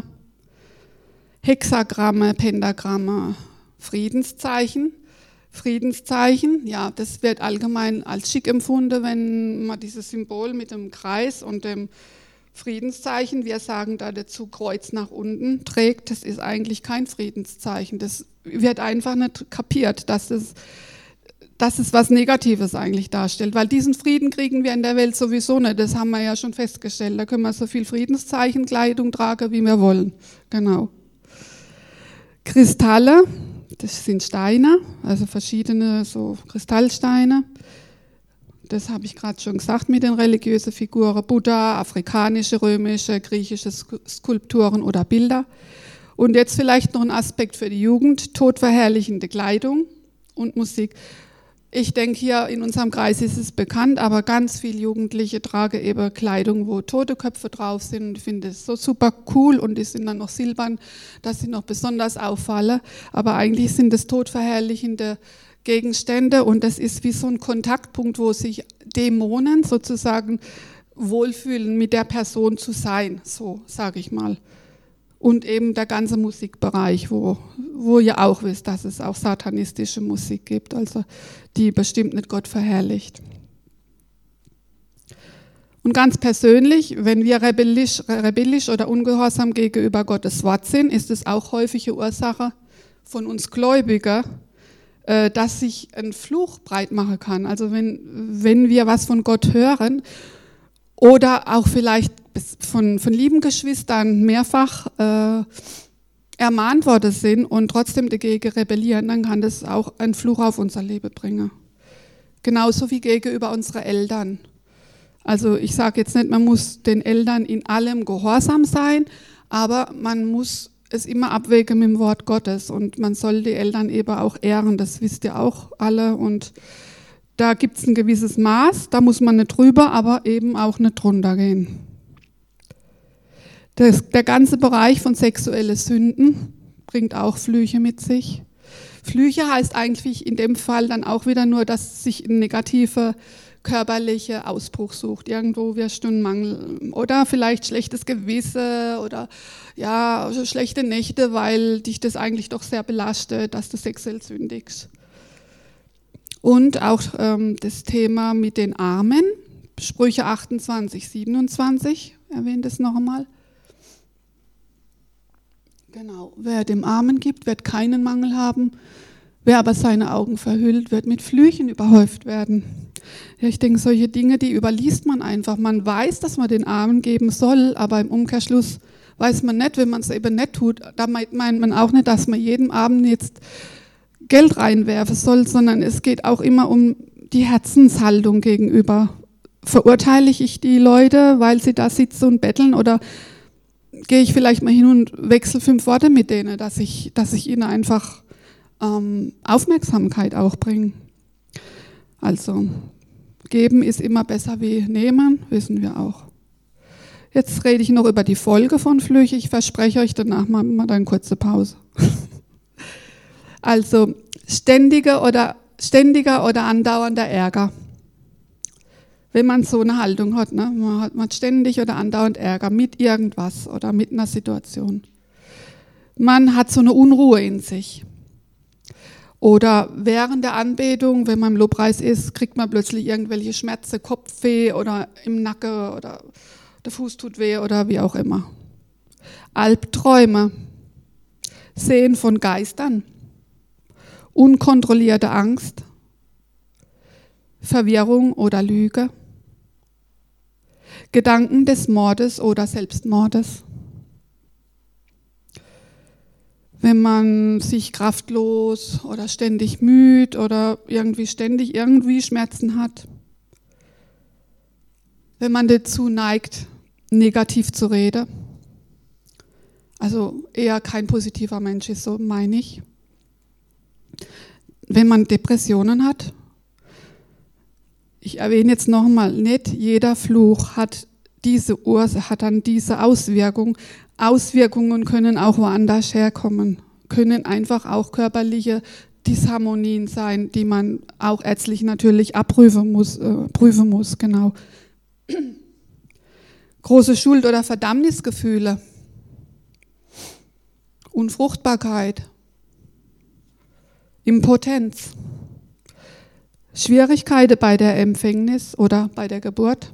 Hexagramme, Pentagramme, Friedenszeichen. Friedenszeichen, ja, das wird allgemein als schick empfunden, wenn man dieses Symbol mit dem Kreis und dem Friedenszeichen, wir sagen da dazu Kreuz nach unten, trägt, das ist eigentlich kein Friedenszeichen. Das wird einfach nicht kapiert, dass es was Negatives eigentlich darstellt, weil diesen Frieden kriegen wir in der Welt sowieso nicht, das haben wir ja schon festgestellt. Da können wir so viel Friedenszeichenkleidung tragen, wie wir wollen. Genau. Kristalle, das sind Steine, also verschiedene so Kristallsteine. Das habe ich gerade schon gesagt mit den religiösen Figuren, Buddha, afrikanische, römische, griechische Skulpturen oder Bilder. Und jetzt vielleicht noch ein Aspekt für die Jugend, todverherrlichende Kleidung und Musik. Ich denke, hier in unserem Kreis ist es bekannt, aber ganz viele Jugendliche tragen eben Kleidung, wo tote Köpfe drauf sind. Und ich finde das so super cool und die sind dann noch silbern, dass sie noch besonders auffallen. Aber eigentlich sind das todverherrlichende Gegenstände und das ist wie so ein Kontaktpunkt, wo sich Dämonen sozusagen wohlfühlen, mit der Person zu sein, so sage ich mal. Und eben der ganze Musikbereich, wo ihr auch wisst, dass es auch satanistische Musik gibt, also die bestimmt nicht Gott verherrlicht. Und ganz persönlich, wenn wir rebellisch oder ungehorsam gegenüber Gottes Wort sind, ist es auch häufige Ursache von uns Gläubigen, dass sich ein Fluch breit machen kann. Also wenn wir was von Gott hören oder auch vielleicht von lieben Geschwistern mehrfach ermahnt worden sind und trotzdem dagegen rebellieren, dann kann das auch einen Fluch auf unser Leben bringen. Genauso wie gegenüber unseren Eltern. Also ich sage jetzt nicht, man muss den Eltern in allem gehorsam sein, aber man muss es immer abwägen mit dem Wort Gottes und man soll die Eltern eben auch ehren, das wisst ihr auch alle und da gibt es ein gewisses Maß, da muss man nicht drüber, aber eben auch nicht drunter gehen. Der ganze Bereich von sexuellen Sünden bringt auch Flüche mit sich. Flüche heißt eigentlich in dem Fall dann auch wieder nur, dass sich ein negativer körperlicher Ausbruch sucht. Irgendwo wirst du einen Mangel oder vielleicht schlechtes Gewissen oder ja, schlechte Nächte, weil dich das eigentlich doch sehr belastet, dass du sexuell sündigst. Und auch das Thema mit den Armen, Sprüche 28, 27, erwähnt es noch einmal. Genau, wer dem Armen gibt, wird keinen Mangel haben. Wer aber seine Augen verhüllt, wird mit Flüchen überhäuft werden. Ja, ich denke, solche Dinge, die überliest man einfach. Man weiß, dass man den Armen geben soll, aber im Umkehrschluss weiß man nicht, wenn man es eben nicht tut. Da meint man auch nicht, dass man jeden Abend jetzt Geld reinwerfen soll, sondern es geht auch immer um die Herzenshaltung gegenüber. Verurteile ich die Leute, weil sie da sitzen und betteln oder gehe ich vielleicht mal hin und wechsle 5 Worte mit denen, dass ich ihnen einfach Aufmerksamkeit auch bringe. Also geben ist immer besser wie nehmen, wissen wir auch. Jetzt rede ich noch über die Folge von Flüche. Ich verspreche euch, danach mal eine kurze Pause. Also ständiger oder andauernder Ärger. Wenn man so eine Haltung hat, ne? Man hat ständig oder andauernd Ärger mit irgendwas oder mit einer Situation. Man hat so eine Unruhe in sich. Oder während der Anbetung, wenn man im Lobpreis ist, kriegt man plötzlich irgendwelche Schmerzen, Kopfweh oder im Nacken oder der Fuß tut weh oder wie auch immer. Albträume, Sehen von Geistern, unkontrollierte Angst, Verwirrung oder Lüge, Gedanken des Mordes oder Selbstmordes. Wenn man sich kraftlos oder ständig müde oder ständig Schmerzen hat. Wenn man dazu neigt, negativ zu reden. Also eher kein positiver Mensch ist, so meine ich. Wenn man Depressionen hat. Ich erwähne jetzt nochmal, nicht jeder Fluch hat diese Ursache, hat dann diese Auswirkung. Auswirkungen können auch woanders herkommen, können einfach auch körperliche Disharmonien sein, die man auch ärztlich natürlich prüfen muss, genau. Große Schuld- oder Verdammnisgefühle, Unfruchtbarkeit, Impotenz, Schwierigkeiten bei der Empfängnis oder bei der Geburt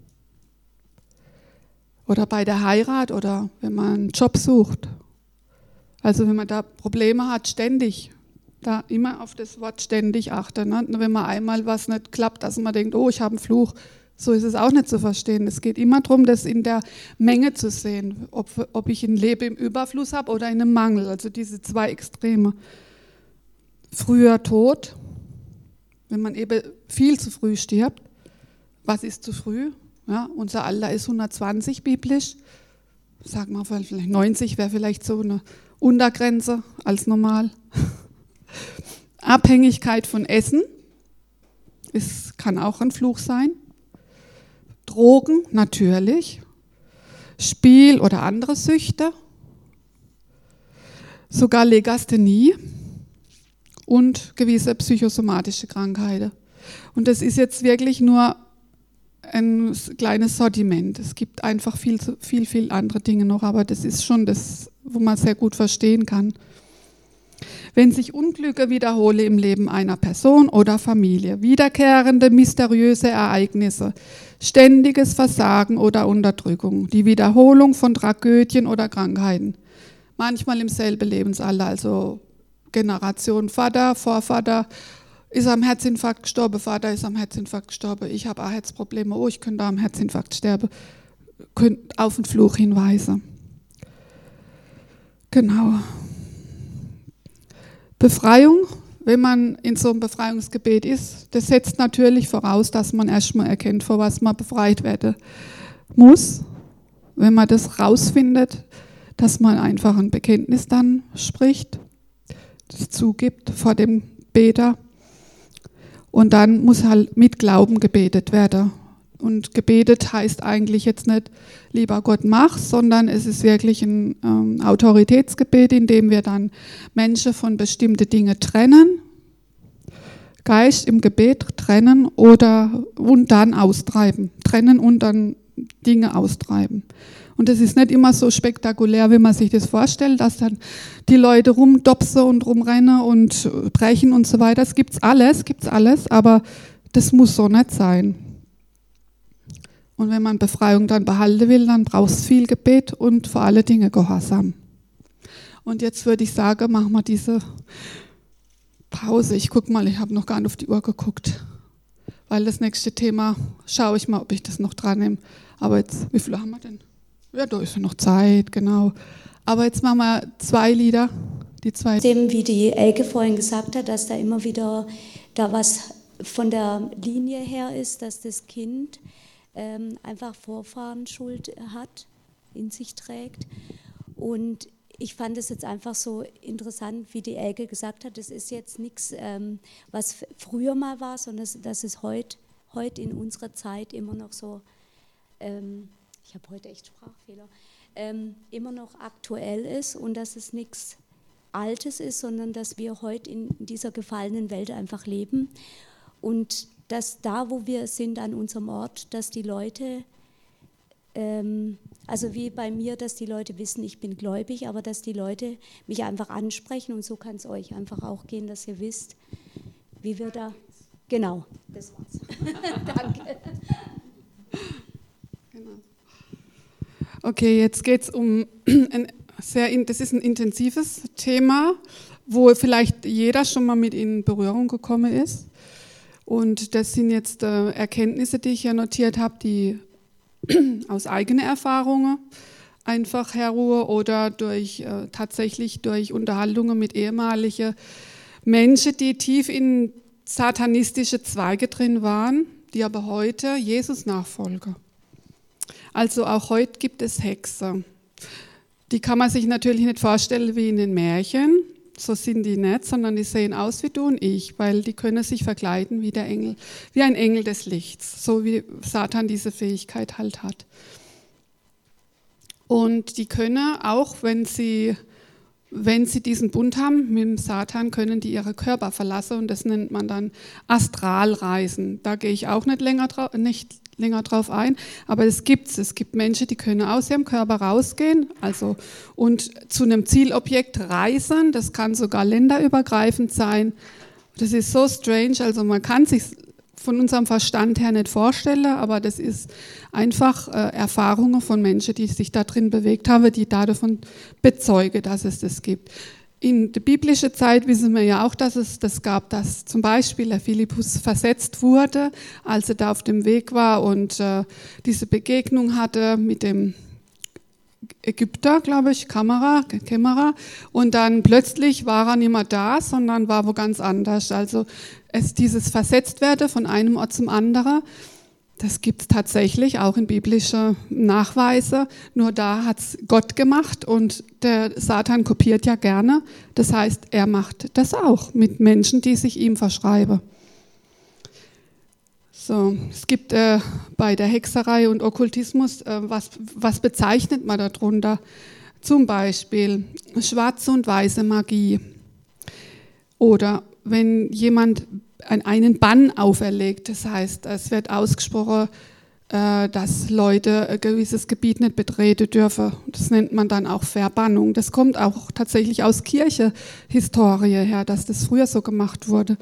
oder bei der Heirat oder wenn man einen Job sucht. Also wenn man da Probleme hat, ständig, da immer auf das Wort ständig achten. Ne? Wenn man einmal was nicht klappt, dass man denkt, oh, ich habe einen Fluch, so ist es auch nicht zu verstehen. Es geht immer darum, das in der Menge zu sehen, ob ich ein Leben im Überfluss habe oder in einem Mangel, also diese 2 Extreme. Früher Tod, wenn man eben viel zu früh stirbt. Was ist zu früh? Ja, unser Alter ist 120 biblisch. Sagen wir vielleicht 90 wäre vielleicht so eine Untergrenze als normal. Abhängigkeit von Essen kann auch ein Fluch sein. Drogen natürlich. Spiel oder andere Süchte. Sogar Legasthenie. Und gewisse psychosomatische Krankheiten. Und das ist jetzt wirklich nur ein kleines Sortiment. Es gibt einfach viel andere Dinge noch, aber das ist schon das, wo man sehr gut verstehen kann. Wenn sich Unglücke wiederholen im Leben einer Person oder Familie, wiederkehrende mysteriöse Ereignisse, ständiges Versagen oder Unterdrückung, die Wiederholung von Tragödien oder Krankheiten, manchmal im selben Lebensalter, also Generation. Vater, Vorvater ist am Herzinfarkt gestorben, Vater ist am Herzinfarkt gestorben, ich habe auch Herzprobleme, oh, ich könnte am Herzinfarkt sterben. Auf den Fluch hinweisen. Genau. Befreiung, wenn man in so einem Befreiungsgebet ist, das setzt natürlich voraus, dass man erstmal erkennt, vor was man befreit werden muss. Wenn man das rausfindet, dass man einfach ein Bekenntnis dann spricht, das zugibt vor dem Beter. Und dann muss halt mit Glauben gebetet werden. Und gebetet heißt eigentlich jetzt nicht, lieber Gott, mach's, sondern es ist wirklich ein Autoritätsgebet, in dem wir dann Menschen von bestimmten Dingen trennen, Geist im Gebet trennen und dann austreiben. Trennen und dann Dinge austreiben. Und es ist nicht immer so spektakulär, wie man sich das vorstellt, dass dann die Leute rumdopsen und rumrennen und brechen und so weiter. Es gibt's alles, aber das muss so nicht sein. Und wenn man Befreiung dann behalten will, dann braucht es viel Gebet und vor alle Dinge Gehorsam. Und jetzt würde ich sagen, machen wir diese Pause. Ich gucke mal, ich habe noch gar nicht auf die Uhr geguckt. Weil das nächste Thema, schaue ich mal, ob ich das noch dran nehme. Aber jetzt, wie viele haben wir denn? Ja, da ist ja noch Zeit, genau. Aber jetzt machen wir 2 Lieder. Die 2. Dem, wie die Elke vorhin gesagt hat, dass da immer wieder da was von der Linie her ist, dass das Kind einfach Vorfahrenschuld hat, in sich trägt. Und ich fand es jetzt einfach so interessant, wie die Elke gesagt hat, das ist jetzt nichts, was früher mal war, sondern dass es heute in unserer Zeit immer noch so, ich habe heute echt Sprachfehler, immer noch aktuell ist und dass es nichts Altes ist, sondern dass wir heute in dieser gefallenen Welt einfach leben und dass da, wo wir sind an unserem Ort, dass die Leute, also wie bei mir, dass die Leute wissen, ich bin gläubig, aber dass die Leute mich einfach ansprechen und so kann es euch einfach auch gehen, dass ihr wisst, wie wir da, genau, das war's. Danke. Genau. Okay, jetzt geht es um das ist ein intensives Thema, wo vielleicht jeder schon mal mit in Berührung gekommen ist. Und das sind jetzt Erkenntnisse, die ich ja notiert habe, die aus eigenen Erfahrungen einfach herruhe oder tatsächlich durch Unterhaltungen mit ehemaligen Menschen, die tief in satanistische Zweige drin waren, die aber heute Jesus nachfolgen. Also auch heute gibt es Hexen. Die kann man sich natürlich nicht vorstellen wie in den Märchen. So sind die nicht, sondern die sehen aus wie du und ich, weil die können sich verkleiden wie der Engel, wie ein Engel des Lichts, so wie Satan diese Fähigkeit halt hat. Und die können auch, wenn sie diesen Bund haben mit dem Satan, können die ihre Körper verlassen und das nennt man dann Astralreisen. Da gehe ich auch nicht länger drauf ein, aber es gibt Menschen, die können aus ihrem Körper rausgehen, und zu einem Zielobjekt reisen. Das kann sogar länderübergreifend sein. Das ist so strange, also man kann sich von unserem Verstand her nicht vorstellen, aber das ist einfach Erfahrungen von Menschen, die sich da drin bewegt haben, die davon bezeugen, dass es das gibt. In der biblischen Zeit wissen wir ja auch, dass es das gab, dass zum Beispiel der Philippus versetzt wurde, als er da auf dem Weg war und diese Begegnung hatte mit dem Ägypter, glaube ich, Kämmerer, und dann plötzlich war er nicht mehr da, sondern war wo ganz anders. Also dieses Versetztwerden von einem Ort zum anderen, das gibt es tatsächlich auch in biblischen Nachweisen, nur da hat es Gott gemacht und der Satan kopiert ja gerne. Das heißt, er macht das auch mit Menschen, die sich ihm verschreiben. So, es gibt bei der Hexerei und Okkultismus, was bezeichnet man darunter? Zum Beispiel schwarze und weiße Magie. Oder wenn jemand einen Bann auferlegt, das heißt, es wird ausgesprochen, dass Leute ein gewisses Gebiet nicht betreten dürfen. Das nennt man dann auch Verbannung. Das kommt auch tatsächlich aus Kirchenhistorie her, dass das früher so gemacht wurde.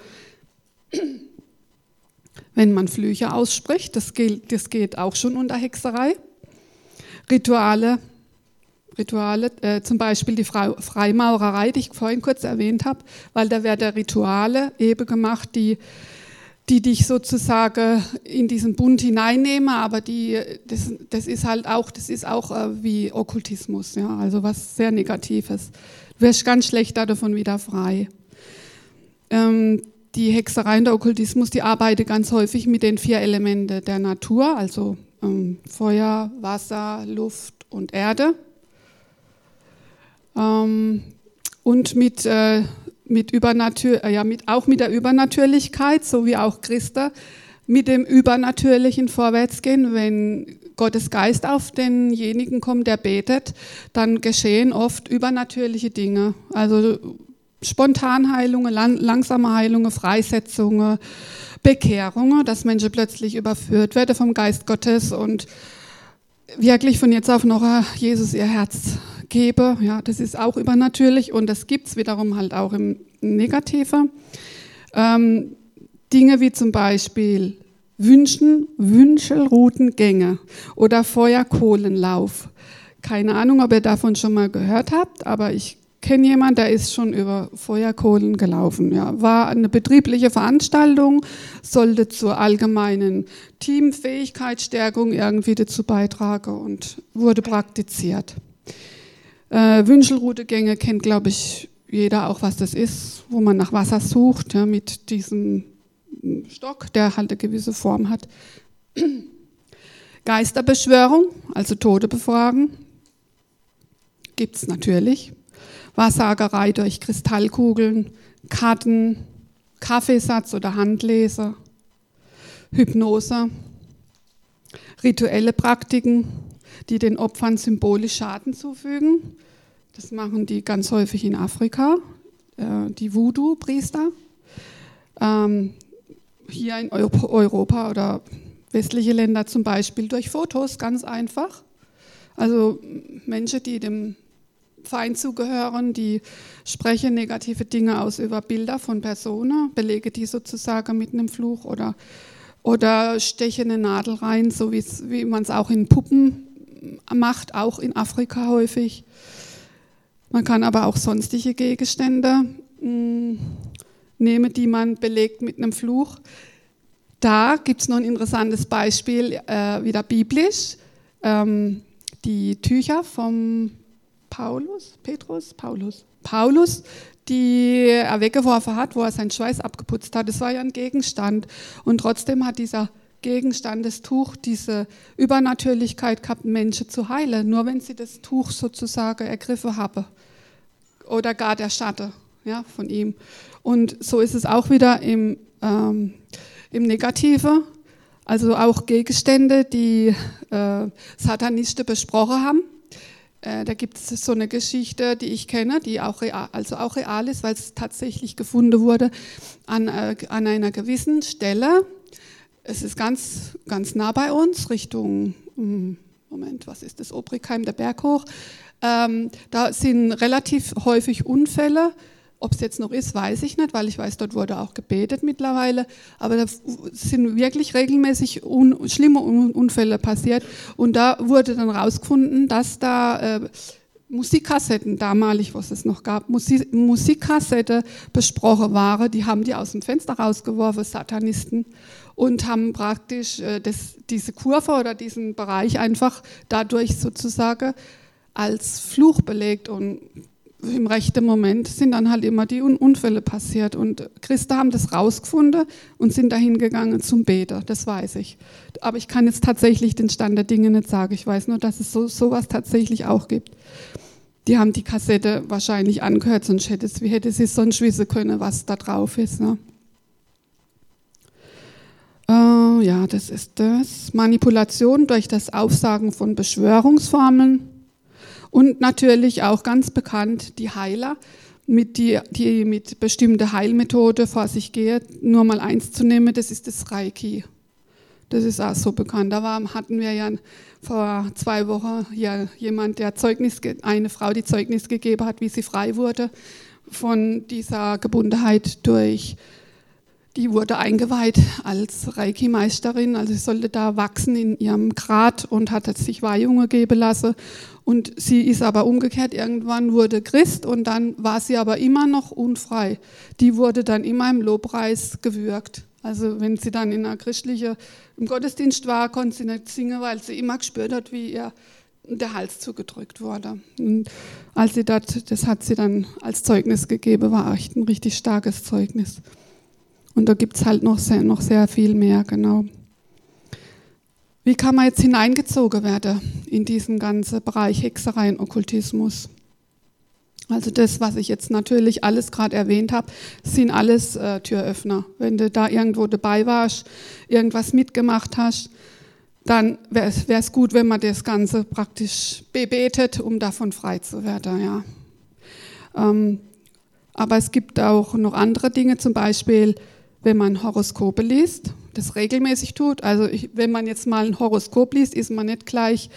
Wenn man Flüche ausspricht, das geht auch schon unter Hexerei. Rituale Rituale, zum Beispiel die Freimaurerei, die ich vorhin kurz erwähnt habe, weil da werden Rituale eben gemacht, die dich sozusagen in diesen Bund hineinnehmen, aber das ist auch wie Okkultismus, ja, also was sehr Negatives. Du wirst ganz schlecht davon wieder frei. Die Hexerei und der Okkultismus, die arbeiten ganz häufig mit den 4 Elementen der Natur, also Feuer, Wasser, Luft und Erde. Und auch mit der Übernatürlichkeit, so wie auch Christen mit dem Übernatürlichen vorwärts gehen. Wenn Gottes Geist auf denjenigen kommt, der betet, dann geschehen oft übernatürliche Dinge. Also Spontanheilungen, langsame Heilungen, Freisetzungen, Bekehrungen, dass Menschen plötzlich überführt werden vom Geist Gottes und wirklich von jetzt auf noch Jesus ihr Herz gebe. Ja, das ist auch übernatürlich und das gibt es wiederum halt auch im Negativen. Dinge wie zum Beispiel Wünschelroutengänge oder Feuerkohlenlauf. Keine Ahnung, ob ihr davon schon mal gehört habt, aber ich kenne jemanden, der ist schon über Feuerkohlen gelaufen. Ja, war eine betriebliche Veranstaltung, sollte zur allgemeinen Teamfähigkeitsstärkung irgendwie dazu beitragen und wurde praktiziert. Wünschelroutengänge kennt, glaube ich, jeder auch, was das ist, wo man nach Wasser sucht, ja, mit diesem Stock, der halt eine gewisse Form hat. Geisterbeschwörung, also Tote befragen, gibt es natürlich. Wahrsagerei durch Kristallkugeln, Karten, Kaffeesatz oder Handlese, Hypnose, rituelle Praktiken, die den Opfern symbolisch Schaden zufügen. Das machen die ganz häufig in Afrika, die Voodoo-Priester. Hier in Europa oder westliche Länder zum Beispiel durch Fotos, ganz einfach. Also Menschen, die dem Feind zugehören, die sprechen negative Dinge aus über Bilder von Personen, belegen die sozusagen mit einem Fluch oder stechen eine Nadel rein, so wie man es auch in Puppen macht, auch in Afrika häufig. Man kann aber auch sonstige Gegenstände nehmen, die man belegt mit einem Fluch. Da gibt es noch ein interessantes Beispiel, wieder biblisch. Die Tücher vom Paulus, die er weggeworfen hat, wo er seinen Schweiß abgeputzt hat. Das war ja ein Gegenstand. Und trotzdem hat dieser Gegenstand, das Tuch, diese Übernatürlichkeit gehabt, Menschen zu heilen. Nur wenn sie das Tuch sozusagen ergriffen haben. Oder gar der Schatten, ja, von ihm. Und so ist es auch wieder im Negative. Also auch Gegenstände, die Satanisten besprochen haben. Da gibt es so eine Geschichte, die ich kenne, die auch real ist, weil es tatsächlich gefunden wurde an einer gewissen Stelle. Es ist ganz, ganz nah bei uns, Richtung, was ist das, Obrigheim, der Berg hoch. Da sind relativ häufig Unfälle. Ob es jetzt noch ist, weiß ich nicht, weil ich weiß, dort wurde auch gebetet mittlerweile. Aber da sind wirklich regelmäßig schlimme Unfälle passiert. Und da wurde dann rausgefunden, dass da Musikkassetten, damalig, was es noch gab, Musikkassette besprochen waren. Die haben die aus dem Fenster rausgeworfen, Satanisten, und haben praktisch diese Kurve oder diesen Bereich einfach dadurch sozusagen als Fluch belegt. Und im rechten Moment sind dann halt immer die Unfälle passiert. Und Christen haben das rausgefunden und sind dahin gegangen zum Beten, das weiß ich. Aber ich kann jetzt tatsächlich den Stand der Dinge nicht sagen. Ich weiß nur, dass es sowas tatsächlich auch gibt. Die haben die Kassette wahrscheinlich angehört, sonst hätte sie sonst wissen können, was da drauf ist. Ne? Ja, das ist das. Manipulation durch das Aufsagen von Beschwörungsformeln. Und natürlich auch ganz bekannt die Heiler, die mit bestimmten Heilmethode vor sich gehen. Nur mal eins zu nehmen, das ist das Reiki. Das ist auch so bekannt. Hatten wir ja vor 2 Wochen hier jemand, eine Frau, die Zeugnis gegeben hat, wie sie frei wurde von dieser Gebundenheit durch die wurde eingeweiht als Reiki-Meisterin, also sie sollte da wachsen in ihrem Grad und hat sich Weihjunge geben lassen. Und sie ist aber umgekehrt, irgendwann wurde Christ und dann war sie aber immer noch unfrei. Die wurde dann immer im Lobpreis gewürgt. Also wenn sie dann in einer im Gottesdienst war, konnte sie nicht singen, weil sie immer gespürt hat, wie ihr der Hals zugedrückt wurde. Und als sie das hat sie dann als Zeugnis gegeben, war echt ein richtig starkes Zeugnis. Und da gibt es halt noch sehr viel mehr, genau. Wie kann man jetzt hineingezogen werden in diesen ganzen Bereich Hexerei und Okkultismus? Also das, was ich jetzt natürlich alles gerade erwähnt habe, sind alles Türöffner. Wenn du da irgendwo dabei warst, irgendwas mitgemacht hast, dann wäre es gut, wenn man das Ganze praktisch bebetet, um davon frei zu werden. Ja. Aber es gibt auch noch andere Dinge, zum Beispiel, wenn man Horoskope liest, das regelmäßig tut. Also wenn man jetzt mal ein Horoskop liest, ist man nicht gleich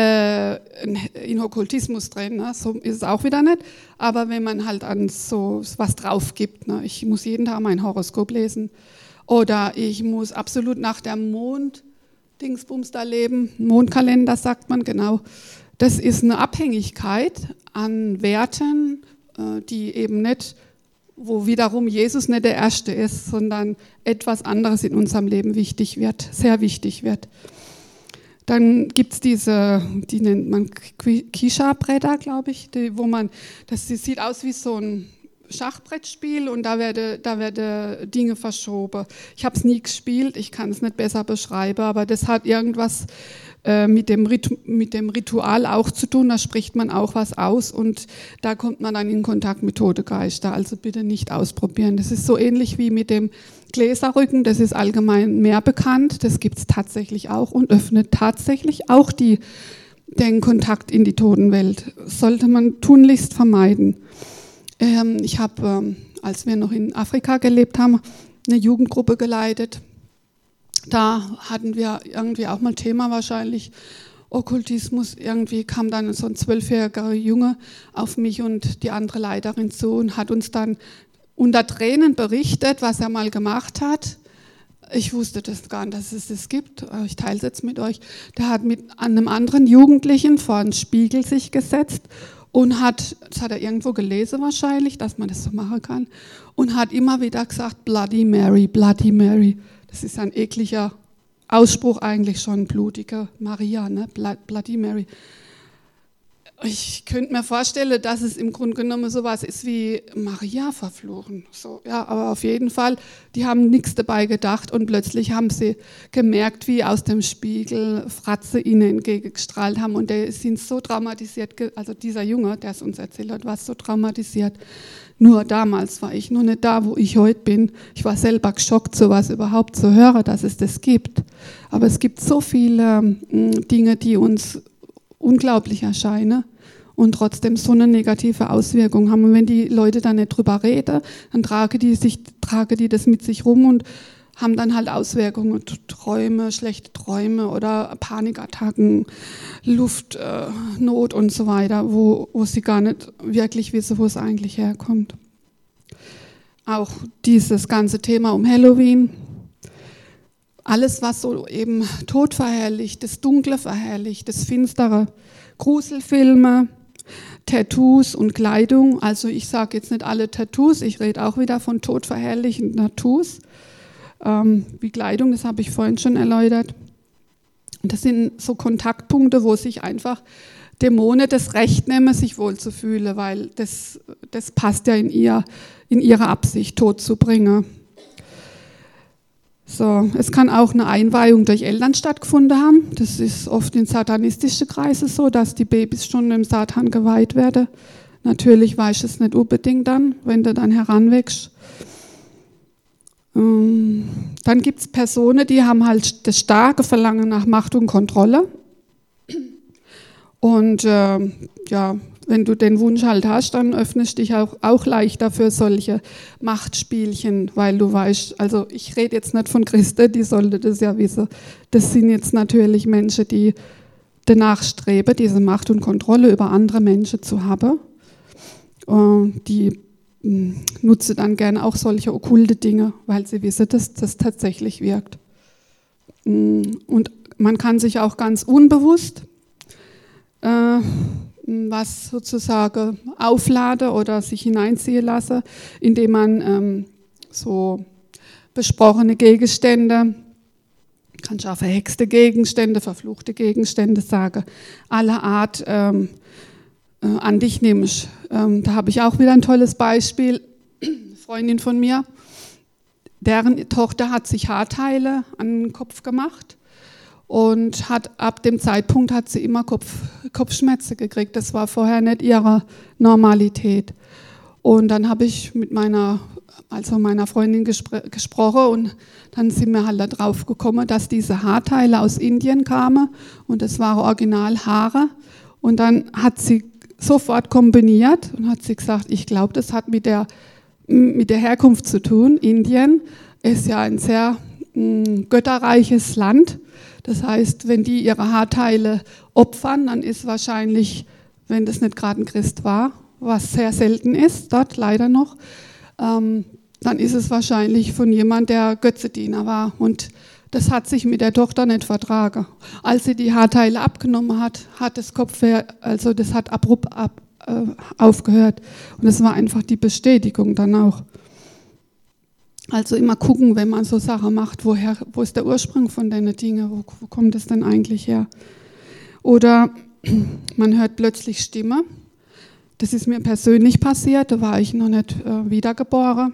in Okkultismus drin. Ne? So ist es auch wieder nicht. Aber wenn man halt an so was drauf gibt, ne? Ich muss jeden Tag mein Horoskop lesen oder ich muss absolut nach der Dingsbums da leben, Mondkalender sagt man, genau. Das ist eine Abhängigkeit an Werten, die eben nicht, wo wiederum Jesus nicht der Erste ist, sondern etwas anderes in unserem Leben wichtig wird, sehr wichtig wird. Dann gibt es die nennt man Kisha-Bretter, glaube ich, das sieht aus wie so ein Schachbrettspiel und da werden Dinge verschoben. Ich habe es nie gespielt, ich kann es nicht besser beschreiben, aber das hat irgendwas mit dem Ritual auch zu tun, da spricht man auch was aus und da kommt man dann in Kontakt mit toten Geister, also bitte nicht ausprobieren. Das ist so ähnlich wie mit dem Gläserrücken, das ist allgemein mehr bekannt, das gibt es tatsächlich auch und öffnet tatsächlich auch den Kontakt in die Totenwelt. Sollte man tunlichst vermeiden. Ich habe, als wir noch in Afrika gelebt haben, eine Jugendgruppe geleitet. Da hatten wir irgendwie auch mal Thema wahrscheinlich Okkultismus. Irgendwie kam dann so ein 12-jähriger Junge auf mich und die andere Leiterin zu und hat uns dann unter Tränen berichtet, was er mal gemacht hat. Ich wusste das gar nicht, dass es das gibt. Ich teile es jetzt mit euch. Der hat mit einem anderen Jugendlichen vor einen Spiegel sich gesetzt und das hat er irgendwo gelesen wahrscheinlich, dass man das so machen kann, und hat immer wieder gesagt, Bloody Mary, Bloody Mary. Das ist ein ekliger Ausspruch eigentlich schon, blutige Maria, ne? Bloody Mary. Ich könnte mir vorstellen, dass es im Grunde genommen sowas ist wie Maria verfluchen. So, ja, aber auf jeden Fall, die haben nichts dabei gedacht und plötzlich haben sie gemerkt, wie aus dem Spiegel Fratze ihnen entgegengestrahlt haben und die sind so traumatisiert, also dieser Junge, der es uns erzählt hat, war so traumatisiert. Nur damals war ich noch nicht da, wo ich heute bin. Ich war selber geschockt, sowas überhaupt zu hören, dass es das gibt. Aber es gibt so viele Dinge, die uns unglaublich erscheinen und trotzdem so eine negative Auswirkung haben. Und wenn die Leute da nicht drüber reden, dann tragen die das mit sich rum und haben dann halt Auswirkungen, Träume, schlechte Träume oder Panikattacken, Luftnot und so weiter, wo sie gar nicht wirklich wissen, wo es eigentlich herkommt. Auch dieses ganze Thema um Halloween, alles, was so eben Tod verherrlicht, das Dunkle verherrlicht, das Finstere, Gruselfilme, Tattoos und Kleidung. Also ich sage jetzt nicht alle Tattoos, ich rede auch wieder von todverherrlichenden Tattoos. Wie Kleidung, das habe ich vorhin schon erläutert. Das sind so Kontaktpunkte, wo sich einfach Dämonen das Recht nehmen, sich wohlzufühlen, weil das passt ja in ihre Absicht, Tod zu bringen. So, es kann auch eine Einweihung durch Eltern stattgefunden haben. Das ist oft in satanistischen Kreisen so, dass die Babys schon dem Satan geweiht werden. Natürlich weiß es nicht unbedingt dann, wenn du dann heranwächst. Dann gibt es Personen, die haben halt das starke Verlangen nach Macht und Kontrolle. Und wenn du den Wunsch halt hast, dann öffnest dich auch leichter für solche Machtspielchen, weil du weißt, also ich rede jetzt nicht von Christen, die sollten das ja wissen. Das sind jetzt natürlich Menschen, die danach streben, diese Macht und Kontrolle über andere Menschen zu haben. Die nutze dann gerne auch solche okkulte Dinge, weil sie wissen, dass das tatsächlich wirkt. Und man kann sich auch ganz unbewusst was sozusagen aufladen oder sich hineinziehen lassen, indem man so besprochene Gegenstände, kann ich auch verhexte Gegenstände, verfluchte Gegenstände sagen, aller Art an dich nehme ich. Da habe ich auch wieder ein tolles Beispiel. Eine Freundin von mir, deren Tochter hat sich Haarteile an den Kopf gemacht und ab dem Zeitpunkt hat sie immer Kopfschmerzen gekriegt. Das war vorher nicht ihre Normalität. Und dann habe ich mit meiner Freundin gesprochen und dann sind wir halt darauf gekommen, dass diese Haarteile aus Indien kamen und das waren Originalhaare. Und dann hat sie sofort kombiniert und hat sie gesagt, ich glaube, das hat mit der Herkunft zu tun. Indien ist ja ein sehr götterreiches Land. Das heißt, wenn die ihre Haarteile opfern, dann ist wahrscheinlich, wenn das nicht gerade ein Christ war, was sehr selten ist, dort leider noch, dann ist es wahrscheinlich von jemand, der Götzediener war. Und das hat sich mit der Tochter nicht vertragen. Als sie die Haarteile abgenommen hat, hat das Kopfweh, also das hat abrupt aufgehört. Und das war einfach die Bestätigung dann auch. Also immer gucken, wenn man so Sachen macht, wo ist der Ursprung von den Dingen, wo kommt es denn eigentlich her? Oder man hört plötzlich Stimme. Das ist mir persönlich passiert, da war ich noch nicht wiedergeboren.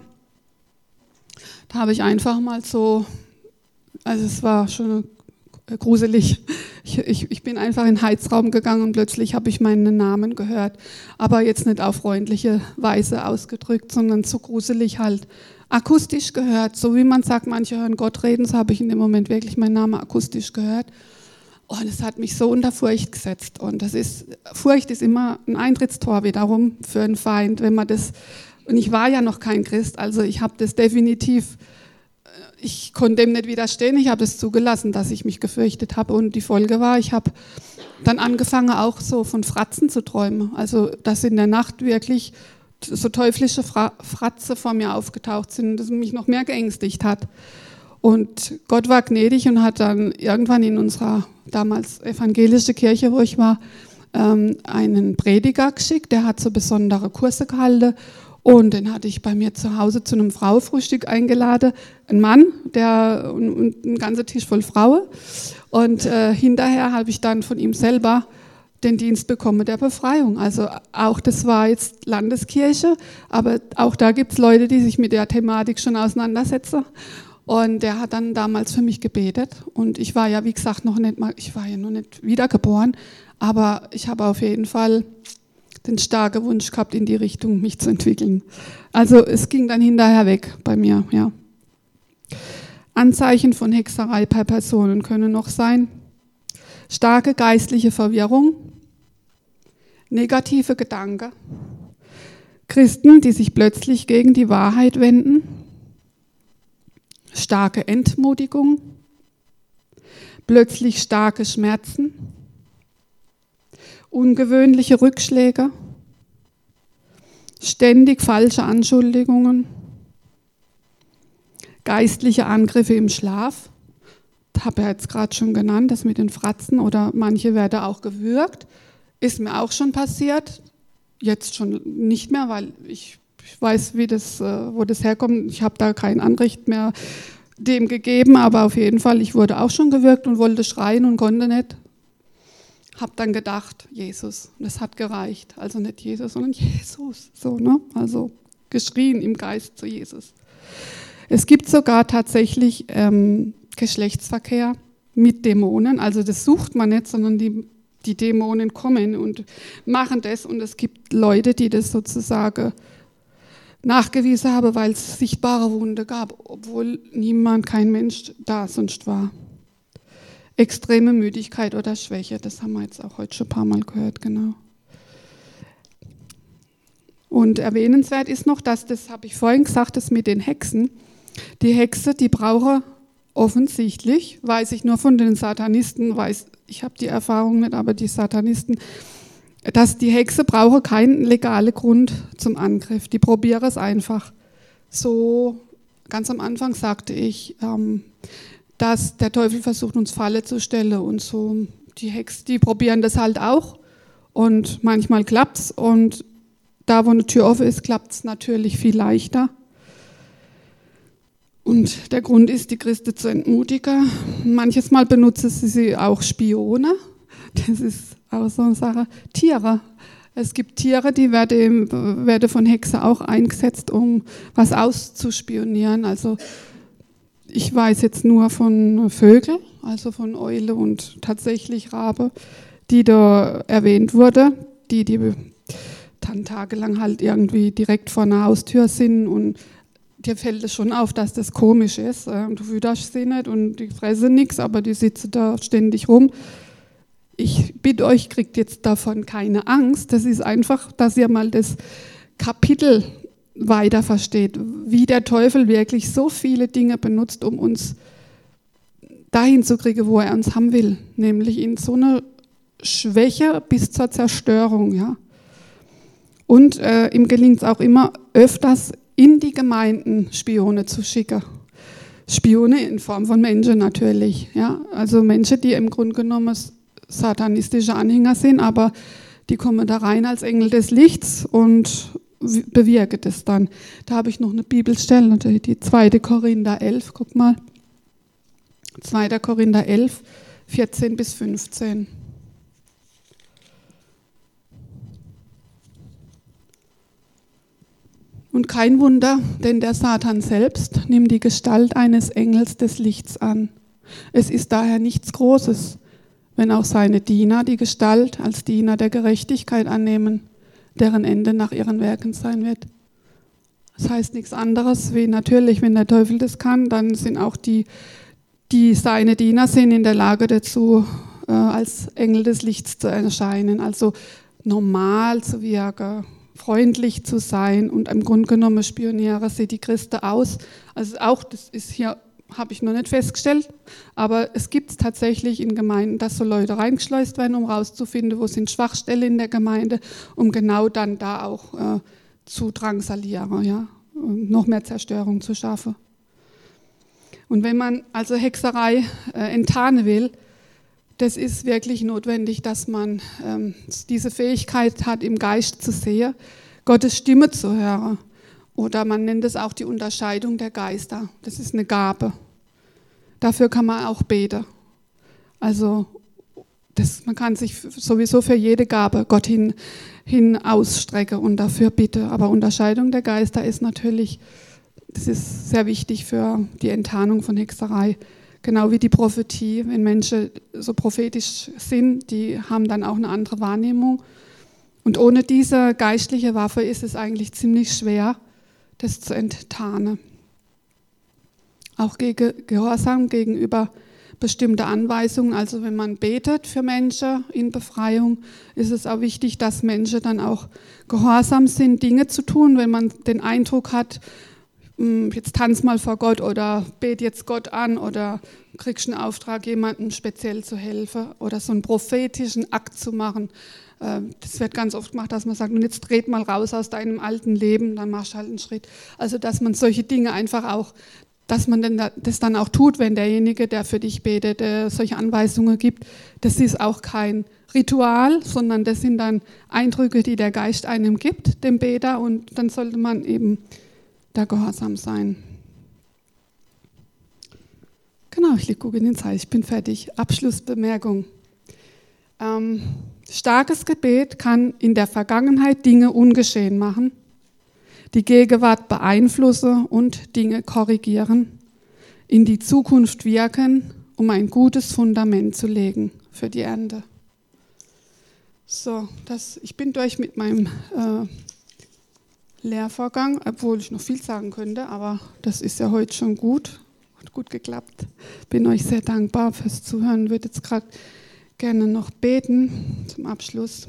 Da habe ich einfach mal so, also es war schon gruselig. Ich bin einfach in den Heizraum gegangen und plötzlich habe ich meinen Namen gehört. Aber jetzt nicht auf freundliche Weise ausgedrückt, sondern so gruselig halt akustisch gehört. So wie man sagt, manche hören Gott reden, so habe ich in dem Moment wirklich meinen Namen akustisch gehört. Und es hat mich so unter Furcht gesetzt. Und Furcht ist immer ein Eintrittstor wiederum für einen Feind, wenn man das. Und ich war ja noch kein Christ, also ich habe das definitiv. Ich konnte dem nicht widerstehen, ich habe es zugelassen, dass ich mich gefürchtet habe. Und die Folge war, ich habe dann angefangen, auch so von Fratzen zu träumen. Also, dass in der Nacht wirklich so teuflische Fratze vor mir aufgetaucht sind, dass mich noch mehr geängstigt hat. Und Gott war gnädig und hat dann irgendwann in unserer damals evangelischen Kirche, wo ich war, einen Prediger geschickt, der hat so besondere Kurse gehalten. Und den hatte ich bei mir zu Hause zu einem Frauenfrühstück eingeladen. Ein Mann und ein ganzer Tisch voll Frauen. Und hinterher habe ich dann von ihm selber den Dienst bekommen der Befreiung. Also auch das war jetzt Landeskirche, aber auch da gibt es Leute, die sich mit der Thematik schon auseinandersetzen. Und der hat dann damals für mich gebetet. Und ich war ja, wie gesagt, ich war ja noch nicht wiedergeboren, aber ich habe auf jeden Fall den starken Wunsch gehabt, in die Richtung mich zu entwickeln. Also es ging dann hinterher weg bei mir, ja. Anzeichen von Hexerei bei Personen können noch sein: starke geistliche Verwirrung, negative Gedanken, Christen, die sich plötzlich gegen die Wahrheit wenden, starke Entmutigung, plötzlich starke Schmerzen, ungewöhnliche Rückschläge, ständig falsche Anschuldigungen, geistliche Angriffe im Schlaf. Das habe ich jetzt gerade schon genannt, das mit den Fratzen, oder manche werden auch gewürgt. Ist mir auch schon passiert, jetzt schon nicht mehr, weil ich weiß, wo das herkommt. Ich habe da kein Anrecht mehr dem gegeben, aber auf jeden Fall, ich wurde auch schon gewürgt und wollte schreien und konnte nicht. Habe dann gedacht, Jesus, das hat gereicht. Also nicht Jesus, sondern Jesus. So, ne? Also geschrien im Geist zu Jesus. Es gibt sogar tatsächlich Geschlechtsverkehr mit Dämonen. Also das sucht man nicht, sondern die Dämonen kommen und machen das. Und es gibt Leute, die das sozusagen nachgewiesen haben, weil es sichtbare Wunde gab, obwohl kein Mensch da sonst war. Extreme Müdigkeit oder Schwäche, das haben wir jetzt auch heute schon ein paar Mal gehört, genau. Und erwähnenswert ist noch, das habe ich vorhin gesagt, das mit den Hexen. Die Hexe, die brauche offensichtlich, weiß ich nur von den Satanisten, ich habe die Erfahrung nicht, aber die Satanisten dass die Hexe brauche keinen legalen Grund zum Angriff. Die probiere es einfach. So ganz am Anfang sagte ich, dass der Teufel versucht, uns Falle zu stellen und so. Die Hexen, die probieren das halt auch und manchmal klappt's und da, wo eine Tür offen ist, klappt's natürlich viel leichter. Und der Grund ist, die Christen zu entmutigen. Manches Mal benutzen sie auch Spione. Das ist auch so eine Sache. Tiere. Es gibt Tiere, die werden von Hexen auch eingesetzt, um was auszuspionieren. Also ich weiß jetzt nur von Vögeln, also von Eule und tatsächlich Rabe, die da erwähnt wurde, die dann tagelang halt irgendwie direkt vor einer Haustür sind und dir fällt es schon auf, dass das komisch ist. Du fütterst sie nicht und die fressen nichts, aber die sitzen da ständig rum. Ich bitte euch, kriegt jetzt davon keine Angst. Das ist einfach, dass ihr mal das Kapitel weiter versteht, wie der Teufel wirklich so viele Dinge benutzt, um uns dahin zu kriegen, wo er uns haben will. Nämlich in so eine Schwäche bis zur Zerstörung. Ja. Und ihm gelingt es auch immer öfters, in die Gemeinden Spione zu schicken. Spione in Form von Menschen natürlich. Ja? Also Menschen, die im Grunde genommen satanistische Anhänger sind, aber die kommen da rein als Engel des Lichts und bewirken das dann. Da habe ich noch eine Bibelstelle, die 2. Korinther 11, guck mal. 2. Korinther 11, 14 bis 15. Und kein Wunder, denn der Satan selbst nimmt die Gestalt eines Engels des Lichts an. Es ist daher nichts Großes, wenn auch seine Diener die Gestalt als Diener der Gerechtigkeit annehmen, deren Ende nach ihren Werken sein wird. Das heißt nichts anderes, wie natürlich, wenn der Teufel das kann, dann sind auch die seine Diener sind in der Lage dazu, als Engel des Lichts zu erscheinen, also normal zu wirken, freundlich zu sein und im Grunde genommen spionieren sie die Christen aus. Also auch, das ist hier, habe ich noch nicht festgestellt, aber es gibt es tatsächlich in Gemeinden, dass so Leute reingeschleust werden, um rauszufinden, wo sind Schwachstellen in der Gemeinde, um genau dann da auch zu drangsalieren, ja, um noch mehr Zerstörung zu schaffen. Und wenn man also Hexerei enttarnen will, das ist wirklich notwendig, dass man diese Fähigkeit hat, im Geist zu sehen, Gottes Stimme zu hören. Oder man nennt es auch die Unterscheidung der Geister. Das ist eine Gabe. Dafür kann man auch beten. Also man kann sich sowieso für jede Gabe Gott hin ausstrecken und dafür bitten. Aber Unterscheidung der Geister ist natürlich, das ist sehr wichtig für die Enttarnung von Hexerei. Genau wie die Prophetie, wenn Menschen so prophetisch sind, die haben dann auch eine andere Wahrnehmung. Und ohne diese geistliche Waffe ist es eigentlich ziemlich schwer, das zu enttarnen. Auch Gehorsam gegenüber bestimmten Anweisungen, also wenn man betet für Menschen in Befreiung, ist es auch wichtig, dass Menschen dann auch gehorsam sind, Dinge zu tun, wenn man den Eindruck hat, jetzt tanz mal vor Gott oder bete jetzt Gott an oder kriegst einen Auftrag, jemandem speziell zu helfen oder so einen prophetischen Akt zu machen. Das wird ganz oft gemacht, dass man sagt, und jetzt dreht mal raus aus deinem alten Leben, dann machst du halt einen Schritt. Also dass man solche Dinge einfach auch, dass man das dann auch tut, wenn derjenige, der für dich betet, solche Anweisungen gibt. Das ist auch kein Ritual, sondern das sind dann Eindrücke, die der Geist einem gibt, dem Beter, und dann sollte man eben da gehorsam sein. Genau, ich gucke in den Zeit, ich bin fertig. Abschlussbemerkung. Starkes Gebet kann in der Vergangenheit Dinge ungeschehen machen, die Gegenwart beeinflussen und Dinge korrigieren, in die Zukunft wirken, um ein gutes Fundament zu legen für die Ernte. So, ich bin durch mit meinem Lehrvorgang, obwohl ich noch viel sagen könnte, aber das ist ja heute schon gut. Hat gut geklappt. Bin euch sehr dankbar fürs Zuhören. Würde jetzt gerade gerne noch beten zum Abschluss.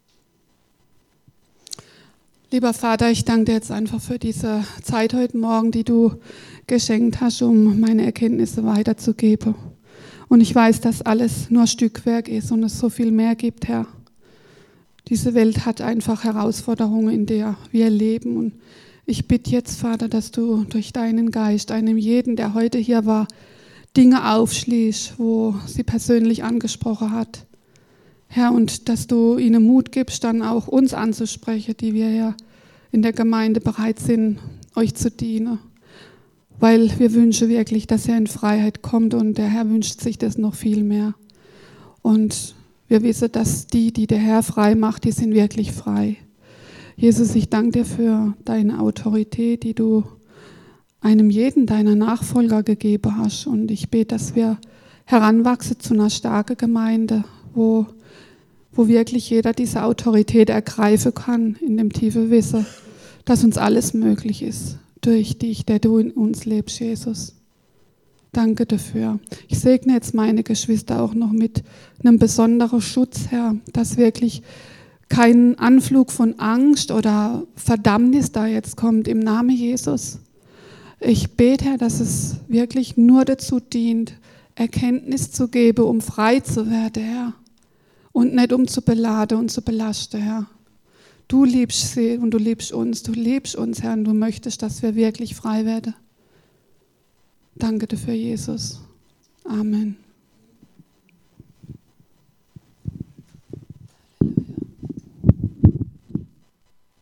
Lieber Vater, ich danke dir jetzt einfach für diese Zeit heute Morgen, die du geschenkt hast, um meine Erkenntnisse weiterzugeben. Und ich weiß, dass alles nur Stückwerk ist und es so viel mehr gibt, Herr. Diese Welt hat einfach Herausforderungen, in der wir leben. Und ich bitte jetzt, Vater, dass du durch deinen Geist einem jeden, der heute hier war, Dinge aufschließt, wo sie persönlich angesprochen hat. Herr, und dass du ihnen Mut gibst, dann auch uns anzusprechen, die wir ja in der Gemeinde bereit sind, euch zu dienen. Weil wir wünschen wirklich, dass er in Freiheit kommt und der Herr wünscht sich das noch viel mehr. Und wir wissen, dass die der Herr frei macht, die sind wirklich frei. Jesus, ich danke dir für deine Autorität, die du einem jeden deiner Nachfolger gegeben hast. Und ich bete, dass wir heranwachsen zu einer starken Gemeinde, wo wirklich jeder diese Autorität ergreifen kann, in dem tiefen Wissen, dass uns alles möglich ist durch dich, der du in uns lebst, Jesus. Danke dafür. Ich segne jetzt meine Geschwister auch noch mit einem besonderen Schutz, Herr, dass wirklich kein Anflug von Angst oder Verdammnis da jetzt kommt im Namen Jesus. Ich bete, Herr, dass es wirklich nur dazu dient, Erkenntnis zu geben, um frei zu werden, Herr. Und nicht um zu beladen und zu belasten, Herr. Du liebst sie und du liebst uns. Du liebst uns, Herr, und du möchtest, dass wir wirklich frei werden. Danke dafür, Jesus. Amen.